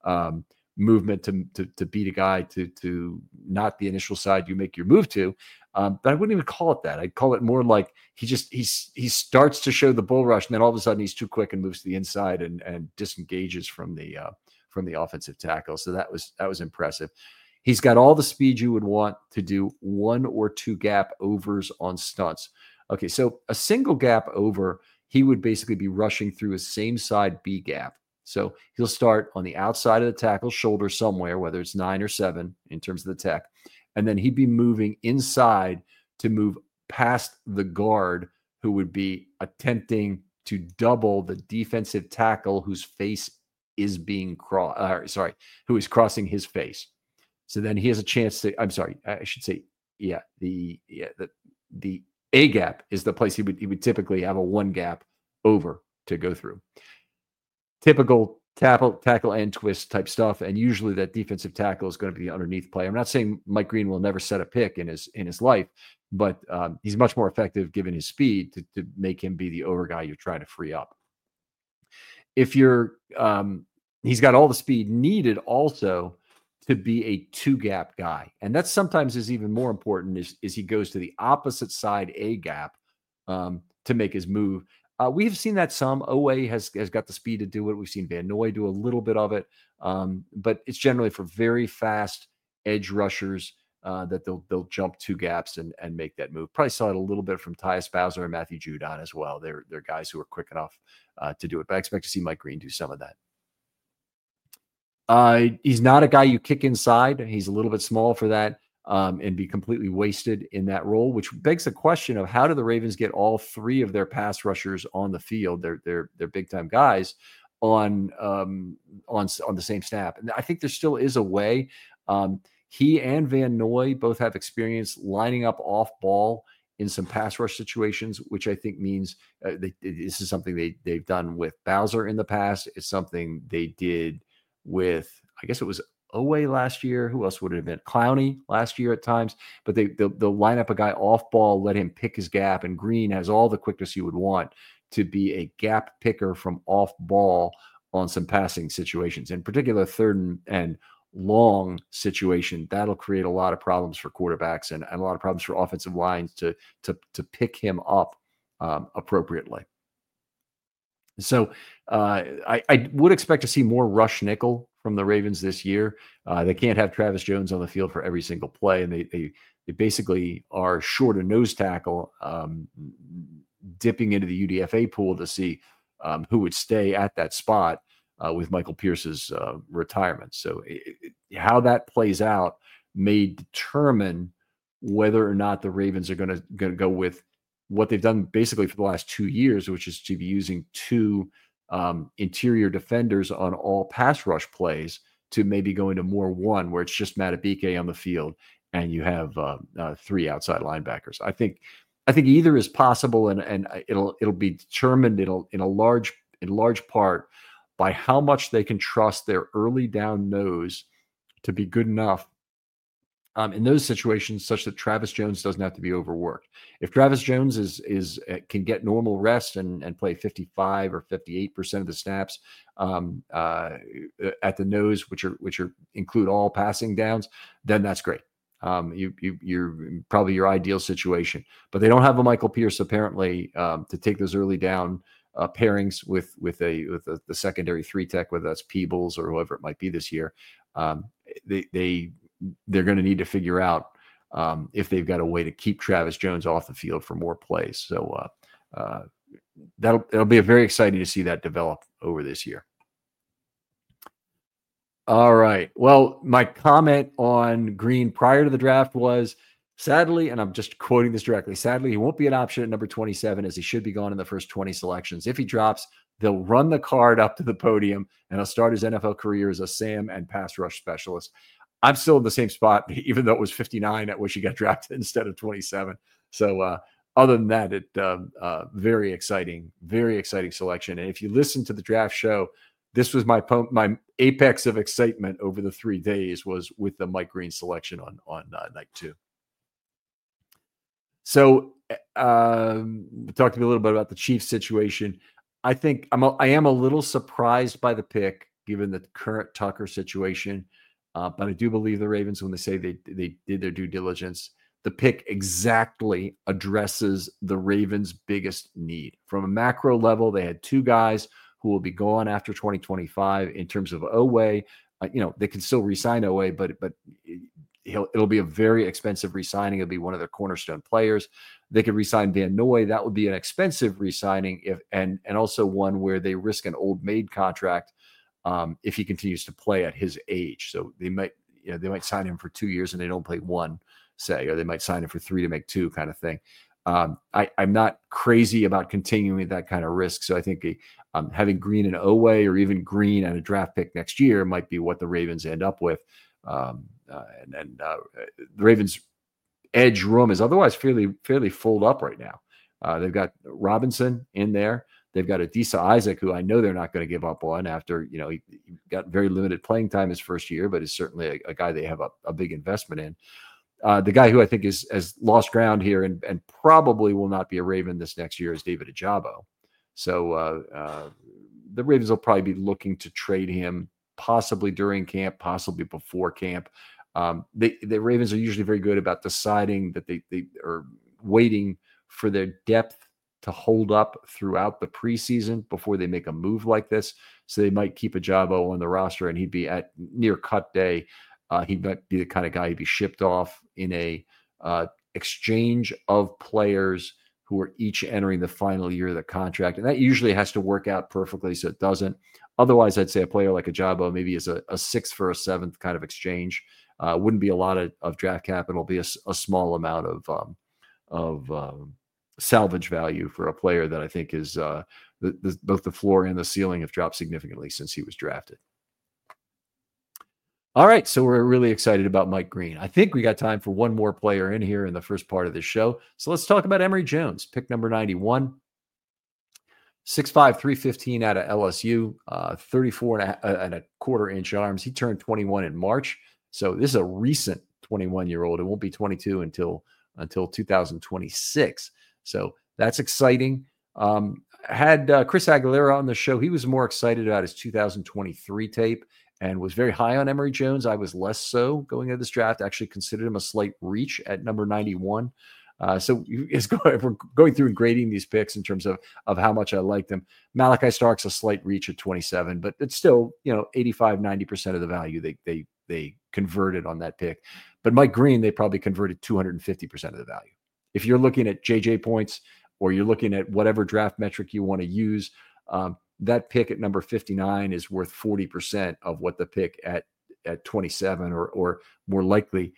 um, movement to, to to beat a guy to to not the initial side you make your move to. Um, but I wouldn't even call it that. I'd call it more like he just he's he starts to show the bull rush, and then all of a sudden he's too quick and moves to the inside and and disengages from the uh, from the offensive tackle. So that was that was impressive. He's got all the speed you would want to do one or two gap overs on stunts. Okay, so a single gap over, he would basically be rushing through a same side B gap. So he'll start on the outside of the tackle shoulder somewhere, whether it's nine or seven in terms of the tech. And then he'd be moving inside to move past the guard, who would be attempting to double the defensive tackle whose face is being crossed. Uh, sorry, who is crossing his face. So then he has a chance to, I'm sorry, I should say, yeah, the yeah, the the A gap is the place he would he would typically have a one gap over to go through. Typical tackle, tackle and twist type stuff, and usually that defensive tackle is going to be the underneath play. I'm not saying Mike Green will never set a pick in his in his life, but um, he's much more effective given his speed to, to make him be the over guy you're trying to free up. If you're, um, he's got all the speed needed also to be a two gap guy. And that sometimes is even more important is, is he goes to the opposite side A gap um, to make his move. Uh, we've seen that some. Oweh has, has got the speed to do it. We've seen Van Noy do a little bit of it. Um, but it's generally for very fast edge rushers uh, that they'll they'll jump two gaps and, and make that move. Probably saw it a little bit from Tyus Bowser and Matthew Judon as well. They're, they're guys who are quick enough uh, to do it. But I expect to see Mike Green do some of that. Uh, he's not a guy you kick inside. He's a little bit small for that um, and be completely wasted in that role, which begs the question of how do the Ravens get all three of their pass rushers on the field? They're they're they're big time guys on um, on on the same snap. And I think there still is a way. Um, he and Van Noy both have experience lining up off ball in some pass rush situations, which I think means uh, they, this is something they they've done with Bowser in the past. It's something they did with, I guess it was Oweh last year. Who else would it have been? Clowney last year at times. But they, they'll, they'll line up a guy off ball, let him pick his gap, and Green has all the quickness you would want to be a gap picker from off ball on some passing situations. In particular, third and, and long situation, that'll create a lot of problems for quarterbacks and, and a lot of problems for offensive lines to, to, to pick him up um, appropriately. So uh, I, I would expect to see more rush nickel from the Ravens this year. Uh, they can't have Travis Jones on the field for every single play, and they they, they basically are short a nose tackle, um, dipping into the U D F A pool to see um, who would stay at that spot uh, with Michael Pierce's uh, retirement. So it, it, how that plays out may determine whether or not the Ravens are going to going to go with what they've done basically for the last two years, which is to be using two um, interior defenders on all pass rush plays to maybe go into more one where it's just Madubuike on the field and you have uh, uh, three outside linebackers. I think, I think either is possible, and and it'll it'll be determined it'll in a large in large part by how much they can trust their early down nose to be good enough Um, in those situations, such that Travis Jones doesn't have to be overworked. If Travis Jones is is uh, can get normal rest and and play fifty-five or fifty-eight percent of the snaps um, uh, at the nose, which are which are include all passing downs, then that's great. Um, you you you're probably your ideal situation. But they don't have a Michael Pierce apparently um, to take those early down uh, pairings with with a with a, the secondary three tech, whether that's Peebles or whoever it might be this year. Um, they they they're going to need to figure out um, if they've got a way to keep Travis Jones off the field for more plays. So uh, uh, that'll, it'll be very exciting to see that develop over this year. All right. Well, my comment on Green prior to the draft was, sadly, and I'm just quoting this directly, sadly, he won't be an option at number twenty-seven as he should be gone in the first twenty selections. If he drops, they'll run the card up to the podium and he'll start his N F L career as a Sam and pass rush specialist. I'm still in the same spot, even though it was fifty-nine. I wish he got drafted instead of twenty-seven. So uh, other than that, it um, uh, very exciting, very exciting selection. And if you listen to the draft show, this was my my apex of excitement over the three days was with the Mike Green selection on on uh, night two. So um, we talked a little bit about the Chiefs situation. I think I'm a, I am a little surprised by the pick. given the current Tucker situation. Uh, but I do believe the Ravens, when they say they they did their due diligence, the pick exactly addresses the Ravens' biggest need. From a macro level, they had two guys who will be gone after twenty twenty-five. In terms of Oweh, uh, you know, they can still re-sign Oweh, but but he'll, it'll be a very expensive re-signing. It'll be one of their cornerstone players. They could re-sign Van Noy. That would be an expensive re-signing, if and and also one where they risk an old maid contract um, if he continues to play at his age. So they might, you know, they might sign him for two years and they don't play one, say, or they might sign him for three to make two, kind of thing. Um, I, I'm not crazy about continuing that kind of risk. So I think a, um, having Green and Oweh, or even Green and a draft pick next year, might be what the Ravens end up with. Um, uh, and and uh, the Ravens' edge room is otherwise fairly fairly full up right now. Uh, they've got Robinson in there. They've got Adisa Isaac, who I know they're not going to give up on after, you know, he, he got very limited playing time his first year, but is certainly a, a guy they have a, a big investment in. Uh, the guy who I think is has lost ground here and, and probably will not be a Raven this next year is David Ojabo. So uh, uh, the Ravens will probably be looking to trade him possibly during camp, possibly before camp. Um, they, the Ravens are usually very good about deciding that they, they are waiting for their depth to hold up throughout the preseason before they make a move like this. So they might keep Ojabo on the roster and he'd be at near cut day. Uh, he might be the kind of guy who'd be shipped off in a uh, exchange of players who are each entering the final year of the contract. And that usually has to work out perfectly, so it doesn't. Otherwise, I'd say a player like Ojabo maybe is a, a sixth for a seventh kind of exchange. Uh, wouldn't be a lot of, of draft capital, be a, a small amount of um, of um, salvage value for a player that I think is uh, the, the, both the floor and the ceiling have dropped significantly since he was drafted. All right, so we're really excited about Mike Green. I think we got time for one more player in here in the first part of this show. So let's talk about Emory Jones, pick number ninety-one. six five, three fifteen out of L S U, uh, thirty-four and a, and a quarter inch arms. He turned twenty-one in March. So this is a recent twenty-one-year-old. It won't be twenty-two until, until two thousand twenty-six. So that's exciting. Um, had uh, Chris Aguilera on the show. He was more excited about his two thousand twenty-three tape and was very high on Emory Jones. I was less so going into this draft. Actually considered him a slight reach at number ninety-one. Uh, so it's going, we're going through and grading these picks in terms of, of how much I like them. Malachi Stark's a slight reach at twenty-seven, but it's still, you know, eighty-five, ninety percent of the value they they they converted on that pick. But Mike Green, they probably converted two hundred fifty percent of the value. If you're looking at J J points or you're looking at whatever draft metric you want to use, um, that pick at number fifty-nine is worth forty percent of what the pick at, at twenty-seven or, or more likely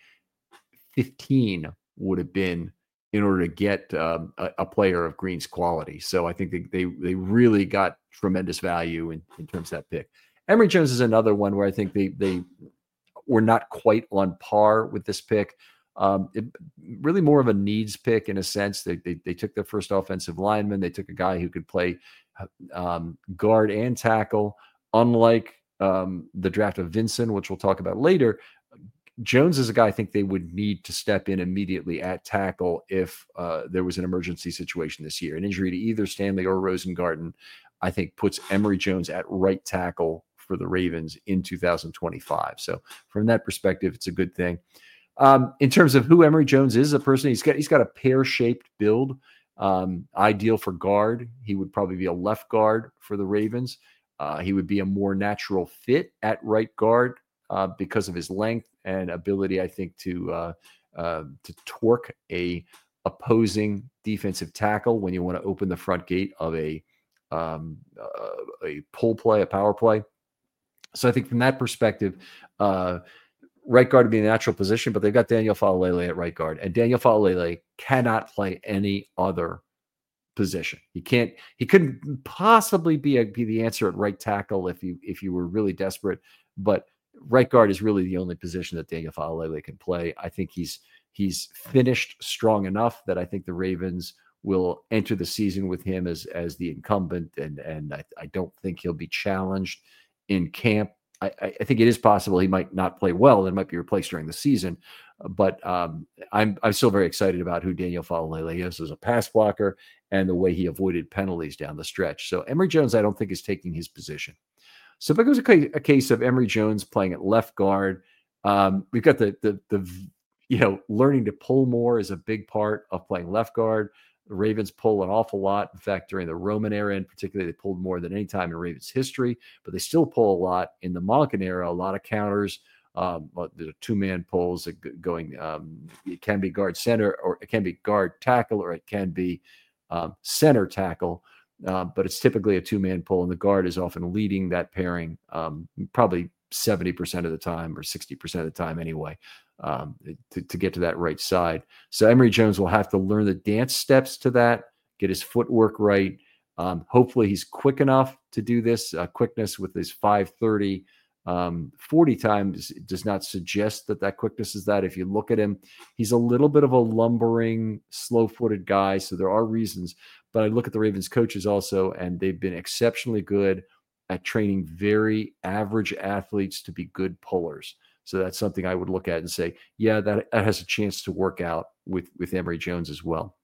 fifteen would have been in order to get um, a, a player of Green's quality. So I think they they, they really got tremendous value in, in terms of that pick. Emory Jones is another one where I think they they were not quite on par with this pick. Um, it, really more of a needs pick in a sense. They, they they took their first offensive lineman. They took a guy who could play um, guard and tackle. Unlike um, the draft of Vincent, which we'll talk about later, Jones is a guy I think they would need to step in immediately at tackle if uh, there was an emergency situation this year. An injury to either Stanley or Rosengarten, I think, puts Emory Jones at right tackle for the Ravens in two thousand twenty-five. So from that perspective, it's a good thing. Um, in terms of who Emory Jones is, a person, he's got he's got a pear-shaped build, um, ideal for guard. He would probably be a left guard for the Ravens. Uh, he would be a more natural fit at right guard uh, because of his length and ability, I think, to uh, uh, to torque a opposing defensive tackle when you want to open the front gate of a um, uh, a pull play, a power play. So I think from that perspective, uh, right guard would be a natural position, but they've got Daniel Faalele at right guard, and Daniel Faalele cannot play any other position. He can't. He couldn't possibly be a, be the answer at right tackle if you if you were really desperate. But right guard is really the only position that Daniel Faalele can play. I think he's he's finished strong enough that I think the Ravens will enter the season with him as as the incumbent, and and I, I don't think he'll be challenged in camp. I, I think it is possible he might not play well and might be replaced during the season, but um, I'm I'm still very excited about who Daniel Faalele is as a pass blocker and the way he avoided penalties down the stretch. So Emory Jones, I don't think, is taking his position. So if it was a case, a case of Emory Jones playing at left guard, um, we've got the, the, the, you know, learning to pull more is a big part of playing left guard. The Ravens pull an awful lot. In fact, during the Roman era in particular, they pulled more than any time in Ravens history, but they still pull a lot. In the Monken era, a lot of counters. Um, there's two-man pulls going. Um, it can be guard center, or it can be guard tackle, or it can be um, center tackle. Uh, but it's typically a two-man pull, and the guard is often leading that pairing, um, probably seventy percent of the time or sixty percent of the time anyway, um, to, to get to that right side. So Emory Jones will have to learn the dance steps to that, get his footwork right. Um, hopefully he's quick enough to do this. Uh, quickness with his five thirty, um, forty times does not suggest that that quickness is that. If you look at him, he's a little bit of a lumbering, slow-footed guy, so there are reasons. But I look at the Ravens coaches also, and they've been exceptionally good at training very average athletes to be good pullers. So that's something I would look at and say, yeah, that, that has a chance to work out with, with Emory Jones as well.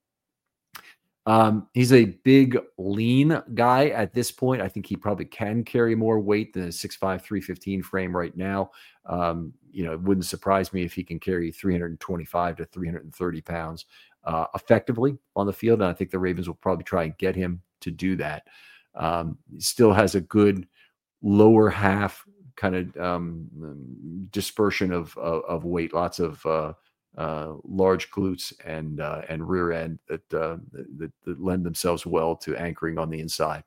Um, he's a big, lean guy at this point. I think he probably can carry more weight than a six five, three fifteen frame right now. Um, you know, it wouldn't surprise me if he can carry three twenty-five to three thirty pounds uh, effectively on the field. And I think the Ravens will probably try and get him to do that. Um, he still has a good lower half kind of um, dispersion of, of, of weight, lots of uh, uh, large glutes and uh, and rear end that, uh, that that lend themselves well to anchoring on the inside.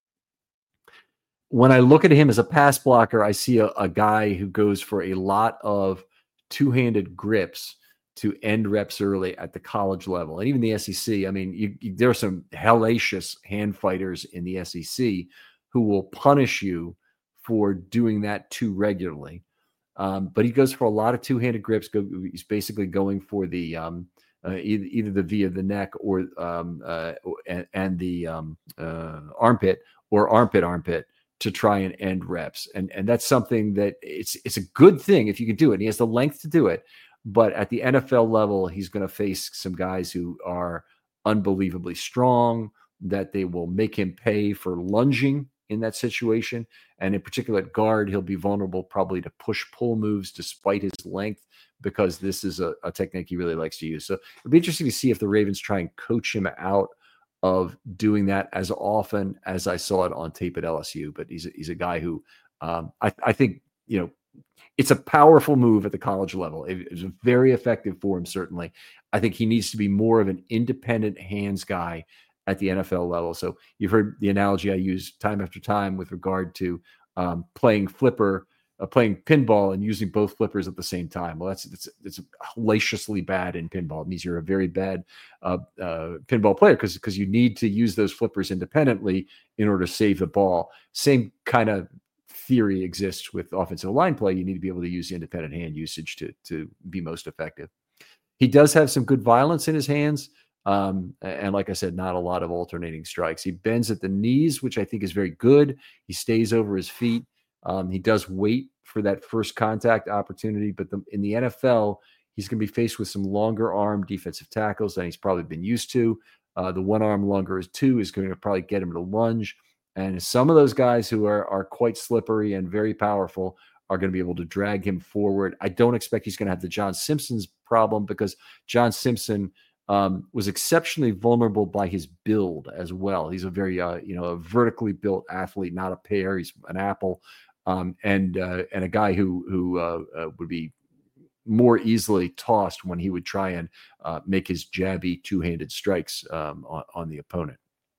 When I look at him as a pass blocker, I see a, a guy who goes for a lot of two-handed grips to end reps early at the college level. And even the S E C, I mean, you, you, there are some hellacious hand fighters in the S E C who will punish you for doing that too regularly. Um, but he goes for a lot of two-handed grips. Go, he's basically going for the um, uh, either, either the V of the neck or um, uh, and, and the um, uh, armpit or armpit armpit to try and end reps. And and that's something that it's it's a good thing if you can do it. And he has the length to do it. But at the N F L level, he's going to face some guys who are unbelievably strong, that they will make him pay for lunging in that situation. And in particular at guard, he'll be vulnerable probably to push-pull moves despite his length, because this is a, a technique he really likes to use. So it'll be interesting to see if the Ravens try and coach him out of doing that as often as I saw it on tape at L S U. But he's a, he's a guy who um, I, I think, you know, it's a powerful move at the college level. It, it's very effective for him, certainly. I think he needs to be more of an independent hands guy at the N F L level. So you've heard the analogy I use time after time with regard to um, playing flipper, uh, playing pinball and using both flippers at the same time. Well, that's it's it's hellaciously bad in pinball. It means you're a very bad uh, uh, pinball player because because you need to use those flippers independently in order to save the ball. Same kind of theory exists with offensive line play. You need to be able to use independent hand usage to to be most effective. He does have some good violence in his hands. Um, and like I said, not a lot of alternating strikes. He bends at the knees, which I think is very good. He stays over his feet. Um, he does wait for that first contact opportunity, but the, in the N F L, he's going to be faced with some longer arm defensive tackles than he's probably been used to. Uh, the one arm longer is two is going to probably get him to lunge. And some of those guys who are, are quite slippery and very powerful are going to be able to drag him forward. I don't expect he's going to have the John Simpson's problem, because John Simpson um, was exceptionally vulnerable by his build as well. He's a very, uh, you know, a vertically built athlete, not a pear. He's an apple, um, and uh, and a guy who who uh, uh, would be more easily tossed when he would try and uh, make his jabby two-handed strikes um, on, on the opponent.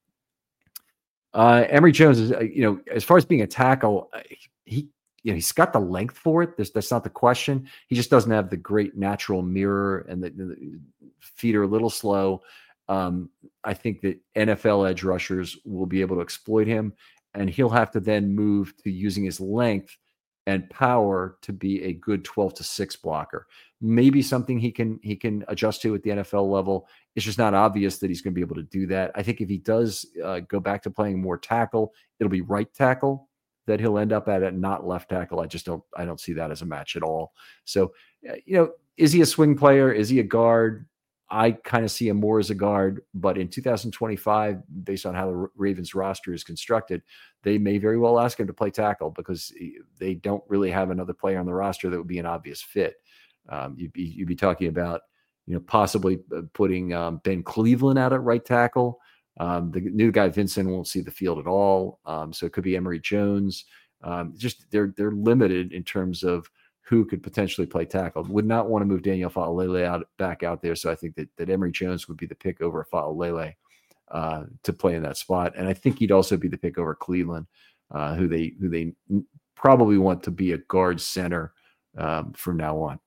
Uh, Emory Jones is, uh, you know, as far as being a tackle, uh, he, you know, he's got the length for it. There's, that's not the question. He just doesn't have the great natural mirror, and the, the feet are a little slow. Um, I think that N F L edge rushers will be able to exploit him, and he'll have to then move to using his length and power to be a good twelve to six blocker. Maybe something he can he can adjust to at the N F L level. It's just not obvious that he's going to be able to do that. I think if he does uh, go back to playing more tackle, it'll be right tackle that he'll end up at, at not left tackle. I just don't I don't see that as a match at all. So, uh, you know, is he a swing player? Is he a guard? I kind of see him more as a guard, but in two thousand twenty-five, based on how the Ravens roster is constructed, they may very well ask him to play tackle because they don't really have another player on the roster that would be an obvious fit. Um, you'd be you'd be talking about, you know, possibly putting um, Ben Cleveland out at right tackle. Um, the new guy Vincent won't see the field at all, um, so it could be Emory Jones. Um, just they're they're limited in terms of who could potentially play tackle. Would not want to move Daniel Faalele out back out there. So I think that, that Emory Jones would be the pick over Faalele uh, to play in that spot. And I think he'd also be the pick over Cleveland, uh, who they who they probably want to be a guard center um, from now on.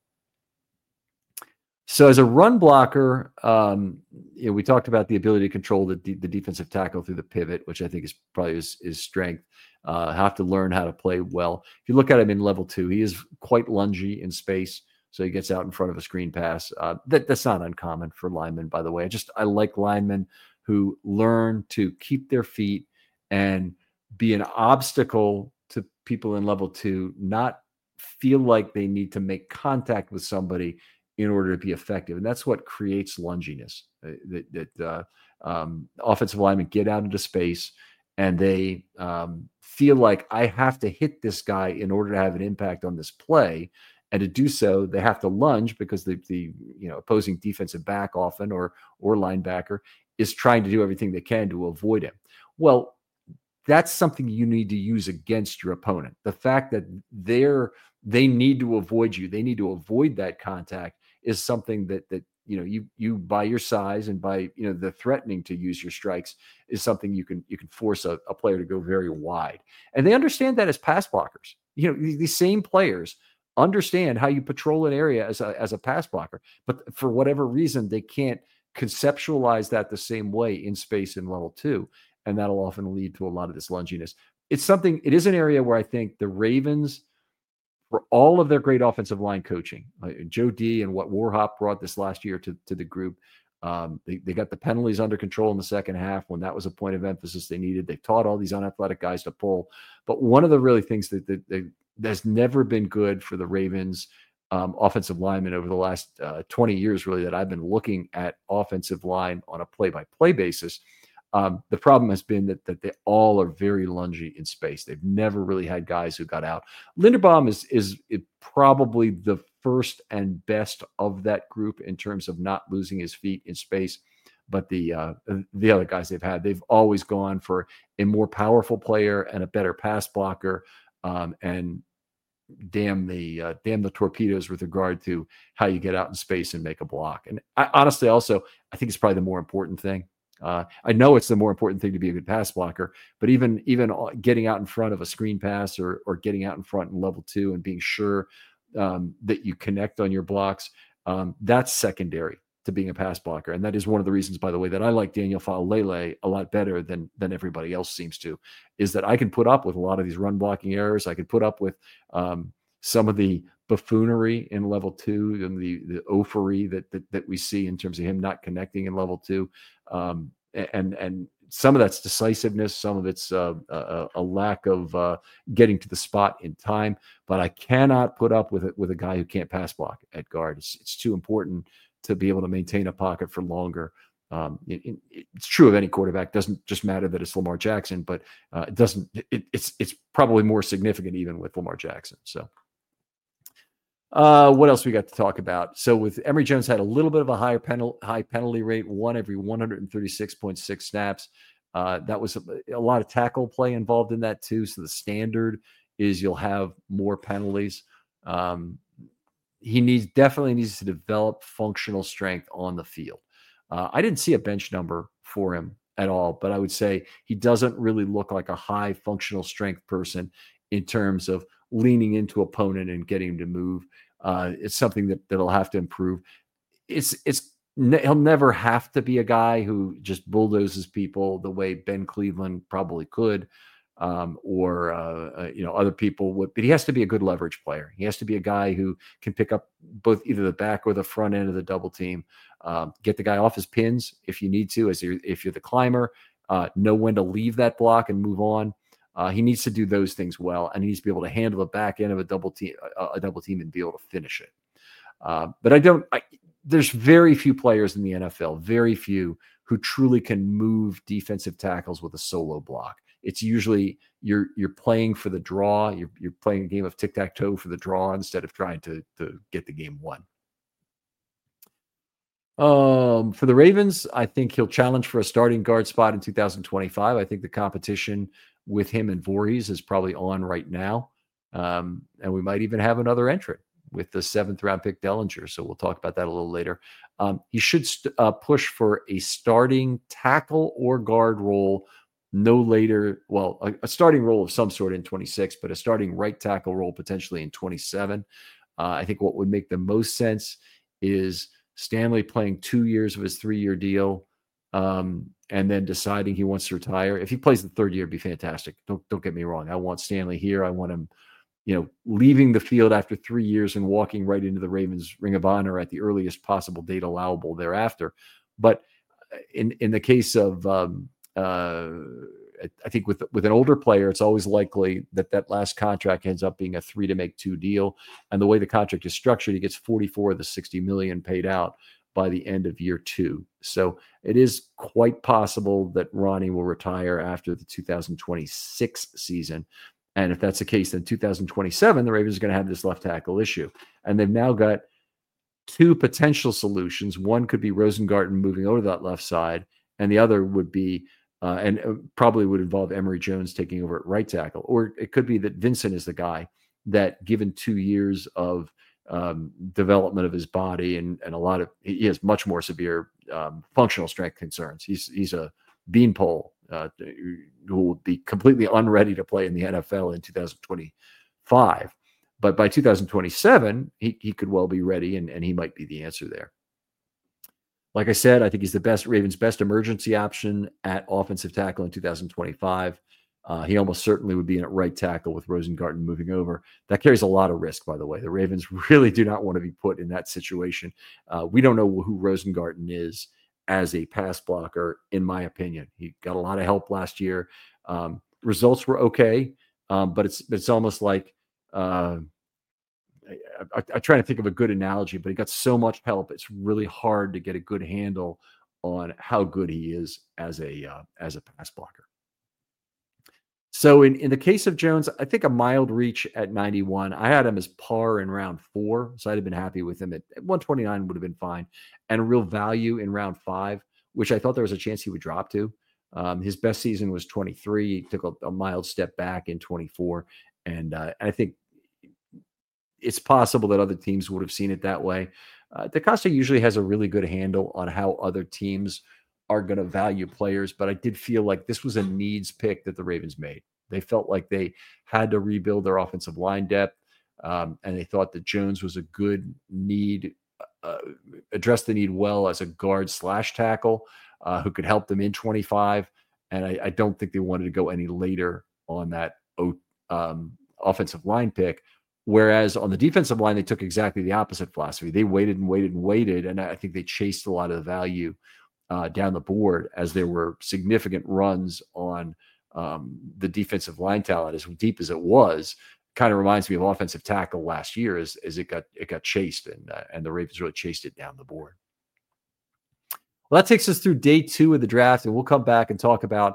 So as a run blocker, um, you know, we talked about the ability to control the, the defensive tackle through the pivot, which I think is probably his, his strength. Uh, have to learn how to play well. If you look at him in level two, he is quite lungy in space. So he gets out in front of a screen pass. Uh, that, that's not uncommon for linemen, by the way. I just, I like linemen who learn to keep their feet and be an obstacle to people in level two, not feel like they need to make contact with somebody in order to be effective. And that's what creates lunginess, uh, that, that uh, um, offensive linemen get out into space and they um, feel like I have to hit this guy in order to have an impact on this play. And to do so, they have to lunge because the, the you know opposing defensive back often or or linebacker is trying to do everything they can to avoid him. Well, that's something you need to use against your opponent. The fact that they're they need to avoid you, they need to avoid that contact is something that that you know you you by your size and by you know the threatening to use your strikes is something you can you can force a, a player to go very wide. And they understand that as pass blockers. You know, these same players understand how you patrol an area as a, as a pass blocker, but for whatever reason, they can't conceptualize that the same way in space in level two. And that'll often lead to a lot of this lunginess. It's something, it is an area where I think the Ravens, for all of their great offensive line coaching, uh, Joe D and what Warhop brought this last year to, to the group, um, they, they got the penalties under control in the second half when that was a point of emphasis they needed. They taught all these unathletic guys to pull. But one of the really things that, that, that that's never been good for the Ravens um, offensive linemen over the last uh, twenty years, really, that I've been looking at offensive line on a play-by-play basis. Um, the problem has been that that they all are very lungy in space. They've never really had guys who got out. Linderbaum is is it probably the first and best of that group in terms of not losing his feet in space. But the uh, the other guys they've had, they've always gone for a more powerful player and a better pass blocker. Um, and damn the uh, damn the torpedoes with regard to how you get out in space and make a block. And I, honestly, also, I think it's probably the more important thing. Uh, I know it's the more important thing to be a good pass blocker, but even even getting out in front of a screen pass or or getting out in front in level two and being sure um, that you connect on your blocks, um, that's secondary to being a pass blocker. And that is one of the reasons, by the way, that I like Daniel Faalele a lot better than than everybody else seems to, is that I can put up with a lot of these run blocking errors. I can put up with um, some of the buffoonery in level two and the the oafery that, that that we see in terms of him not connecting in level two. Um, and and some of that's decisiveness, some of it's uh, a, a lack of uh, getting to the spot in time. But I cannot put up with it with a guy who can't pass block at guard. It's, it's too important to be able to maintain a pocket for longer. Um, it, it, it's true of any quarterback. It doesn't just matter that it's Lamar Jackson, but uh, it doesn't. It, it's it's probably more significant even with Lamar Jackson. So. Uh, what else we got to talk about? So with Emory Jones had a little bit of a higher penalty, high penalty rate, one every one hundred thirty-six point six snaps. Uh, that was a, a lot of tackle play involved in that too. So the standard is you'll have more penalties. Um, he needs definitely needs to develop functional strength on the field. Uh, I didn't see a bench number for him at all, but I would say he doesn't really look like a high functional strength person in terms of leaning into opponent and getting him to move. Uh, it's something that that'll have to improve. It's it's he'll never have to be a guy who just bulldozes people the way Ben Cleveland probably could, um, or uh, uh, you know other people would. But he has to be a good leverage player. He has to be a guy who can pick up both either the back or the front end of the double team. Um, get the guy off his pins if you need to, as you're, if you're the climber. Uh, know when to leave that block and move on. Uh, he needs to do those things well, and he needs to be able to handle the back end of a double team, a, a double team, and be able to finish it. Uh, but I don't. I, there's very few players in the N F L, very few, who truly can move defensive tackles with a solo block. It's usually you're you're playing for the draw. You're you're playing a game of tic-tac-toe for the draw instead of trying to to get the game won. Um, for the Ravens, I think he'll challenge for a starting guard spot in two thousand twenty-five. I think the competition with him and Voorhees is probably on right now. Um, and we might even have another entrant with the seventh round pick Dellinger. So we'll talk about that a little later. Um, he should st- uh, push for a starting tackle or guard role no later. Well, a, a starting role of some sort in twenty-six, but a starting right tackle role potentially in twenty-seven. Uh, I think what would make the most sense is Stanley playing two years of his three-year deal, um, and then deciding he wants to retire. If he plays the third year, it'd be fantastic. Don't don't get me wrong. I want Stanley here. I want him, you know, leaving the field after three years and walking right into the Ravens Ring of Honor at the earliest possible date allowable thereafter. But in in the case of, um, uh, I think with with an older player, it's always likely that that last contract ends up being a three to make two deal. And the way the contract is structured, he gets forty-four of the sixty million paid out by the end of year two. So it is quite possible that Ronnie will retire after the two thousand twenty-six season. And if that's the case, then two thousand twenty-seven, the Ravens are going to have this left tackle issue. And they've now got two potential solutions. One could be Rosengarten moving over to that left side, and the other would be Uh, and probably would involve Emory Jones taking over at right tackle. Or it could be that Vincent is the guy that, given two years of um, development of his body and, and a lot of, he has much more severe um, functional strength concerns. He's he's a beanpole uh, who will be completely unready to play in the N F L in two thousand twenty-five. But by two thousand twenty-seven, he, he could well be ready, and, and he might be the answer there. Like I said, I think he's the best Ravens' best emergency option at offensive tackle in two thousand twenty-five. Uh, he almost certainly would be in at right tackle with Rosengarten moving over. That carries a lot of risk, by the way. The Ravens really do not want to be put in that situation. Uh, we don't know who Rosengarten is as a pass blocker, in my opinion. He got a lot of help last year. Um, results were okay, um, but it's it's almost like uh, I, I, I'm trying to think of a good analogy, but he got so much help. It's really hard to get a good handle on how good he is as a uh, as a pass blocker. So in, in the case of Jones, I think a mild reach at ninety-one. I had him as par in round four, so I'd have been happy with him. At, at one twenty-nine would have been fine. And real value in round five, which I thought there was a chance he would drop to. Um, his best season was twenty-three. He took a, a mild step back in twenty-four. And uh, I think it's possible that other teams would have seen it that way. Uh, DeCosta usually has a really good handle on how other teams are going to value players, but I did feel like this was a needs pick that the Ravens made. They felt like they had to rebuild their offensive line depth, um, and they thought that Jones was a good need, uh, address the need well as a guard slash tackle uh, who could help them in twenty-five. And I, I don't think they wanted to go any later on that um, offensive line pick. Whereas on the defensive line, they took exactly the opposite philosophy. They waited and waited and waited, and I think they chased a lot of the value uh, down the board as there were significant runs on um, the defensive line talent. As deep as it was, kind of reminds me of offensive tackle last year as, as it got it got chased, and uh, and the Ravens really chased it down the board. Well, that takes us through day two of the draft, and we'll come back and talk about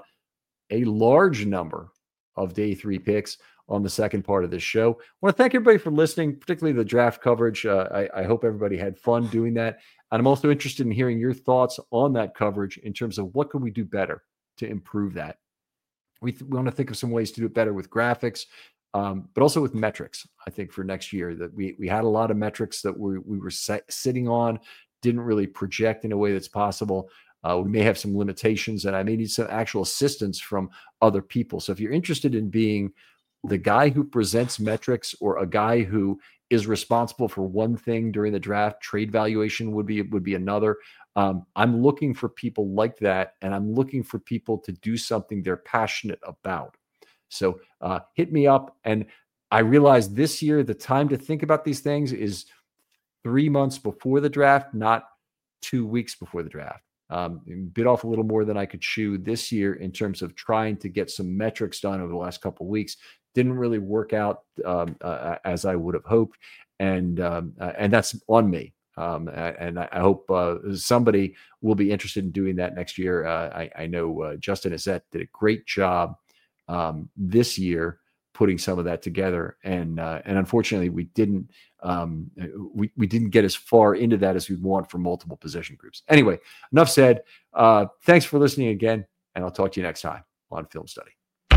a large number of day three picks on the second part of this show. I want to thank everybody for listening, particularly the draft coverage. Uh, I, I hope everybody had fun doing that. And I'm also interested in hearing your thoughts on that coverage in terms of what could we do better to improve that. We, th- we want to think of some ways to do it better with graphics, um, but also with metrics. I think for next year that we we had a lot of metrics that we, we were set, sitting on, didn't really project in a way that's possible. Uh, we may have some limitations, and I may need some actual assistance from other people. So if you're interested in being the guy who presents metrics or a guy who is responsible for one thing during the draft, trade valuation would be would be another. Um, I'm looking for people like that, and I'm looking for people to do something they're passionate about. So uh, hit me up. And I realize this year the time to think about these things is three months before the draft, not two weeks before the draft. Um, bit off a little more than I could chew this year in terms of trying to get some metrics done over the last couple of weeks. Didn't really work out um, uh, as I would have hoped, and um, uh, and that's on me. Um, and I, I hope uh, somebody will be interested in doing that next year. Uh, I, I know uh, Justin Azette did a great job um, this year putting some of that together, and uh, and unfortunately we didn't um, we we didn't get as far into that as we'd want for multiple position groups. Anyway, enough said. Uh, thanks for listening again, and I'll talk to you next time on Film Study.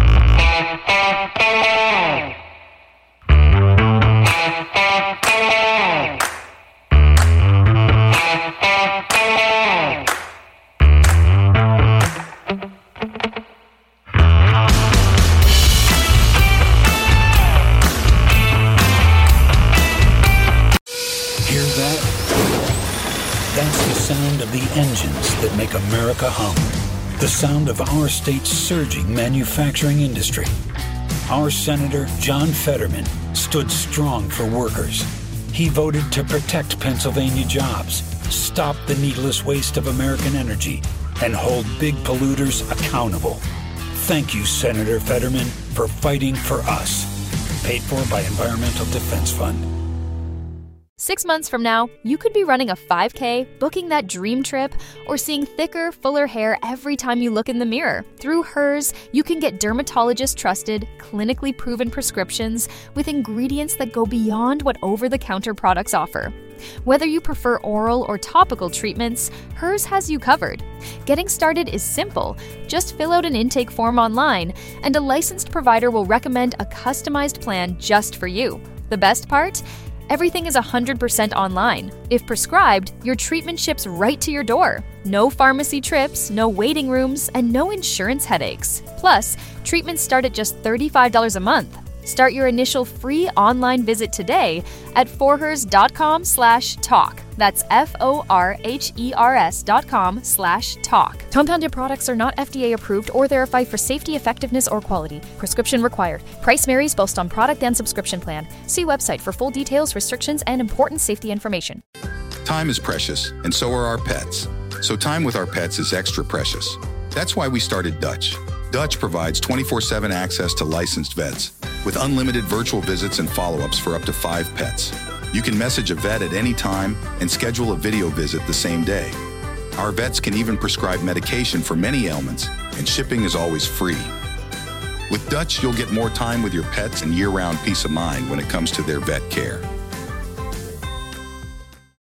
That's the sound of the engines that make America hum. The sound of our state's surging manufacturing industry. Our Senator John Fetterman stood strong for workers. He voted to protect Pennsylvania jobs, stop the needless waste of American energy, and hold big polluters accountable. Thank you, Senator Fetterman, for fighting for us. Paid for by Environmental Defense Fund.
Six months from now, you could be running a five K, booking that dream trip, or seeing thicker, fuller hair every time you look in the mirror. Through Hers, you can get dermatologist-trusted, clinically proven prescriptions with ingredients that go beyond what over-the-counter products offer. Whether you prefer oral or topical treatments, Hers has you covered. Getting started is simple. Just fill out an intake form online, and a licensed provider will recommend a customized plan just for you. The best part? Everything is one hundred percent online. If prescribed, your treatment ships right to your door. No pharmacy trips, no waiting rooms, and no insurance headaches. Plus, treatments start at just thirty-five dollars a month. Start your initial free online visit today at forhers.com slash talk. That's F-O-R-H-E-R-S dot com slash talk. Compounded products are not F D A approved or verified for safety, effectiveness, or quality. Prescription required. Price varies based on product and subscription plan. See website for full details, restrictions, and important safety information.
Time is precious, and so are our pets. So time with our pets is extra precious. That's why we started Dutch. Dutch provides twenty-four seven access to licensed vets with unlimited virtual visits and follow-ups for up to five pets. You can message a vet at any time and schedule a video visit the same day. Our vets can even prescribe medication for many ailments, and shipping is always free. With Dutch, you'll get more time with your pets and year-round peace of mind when it comes to their vet care.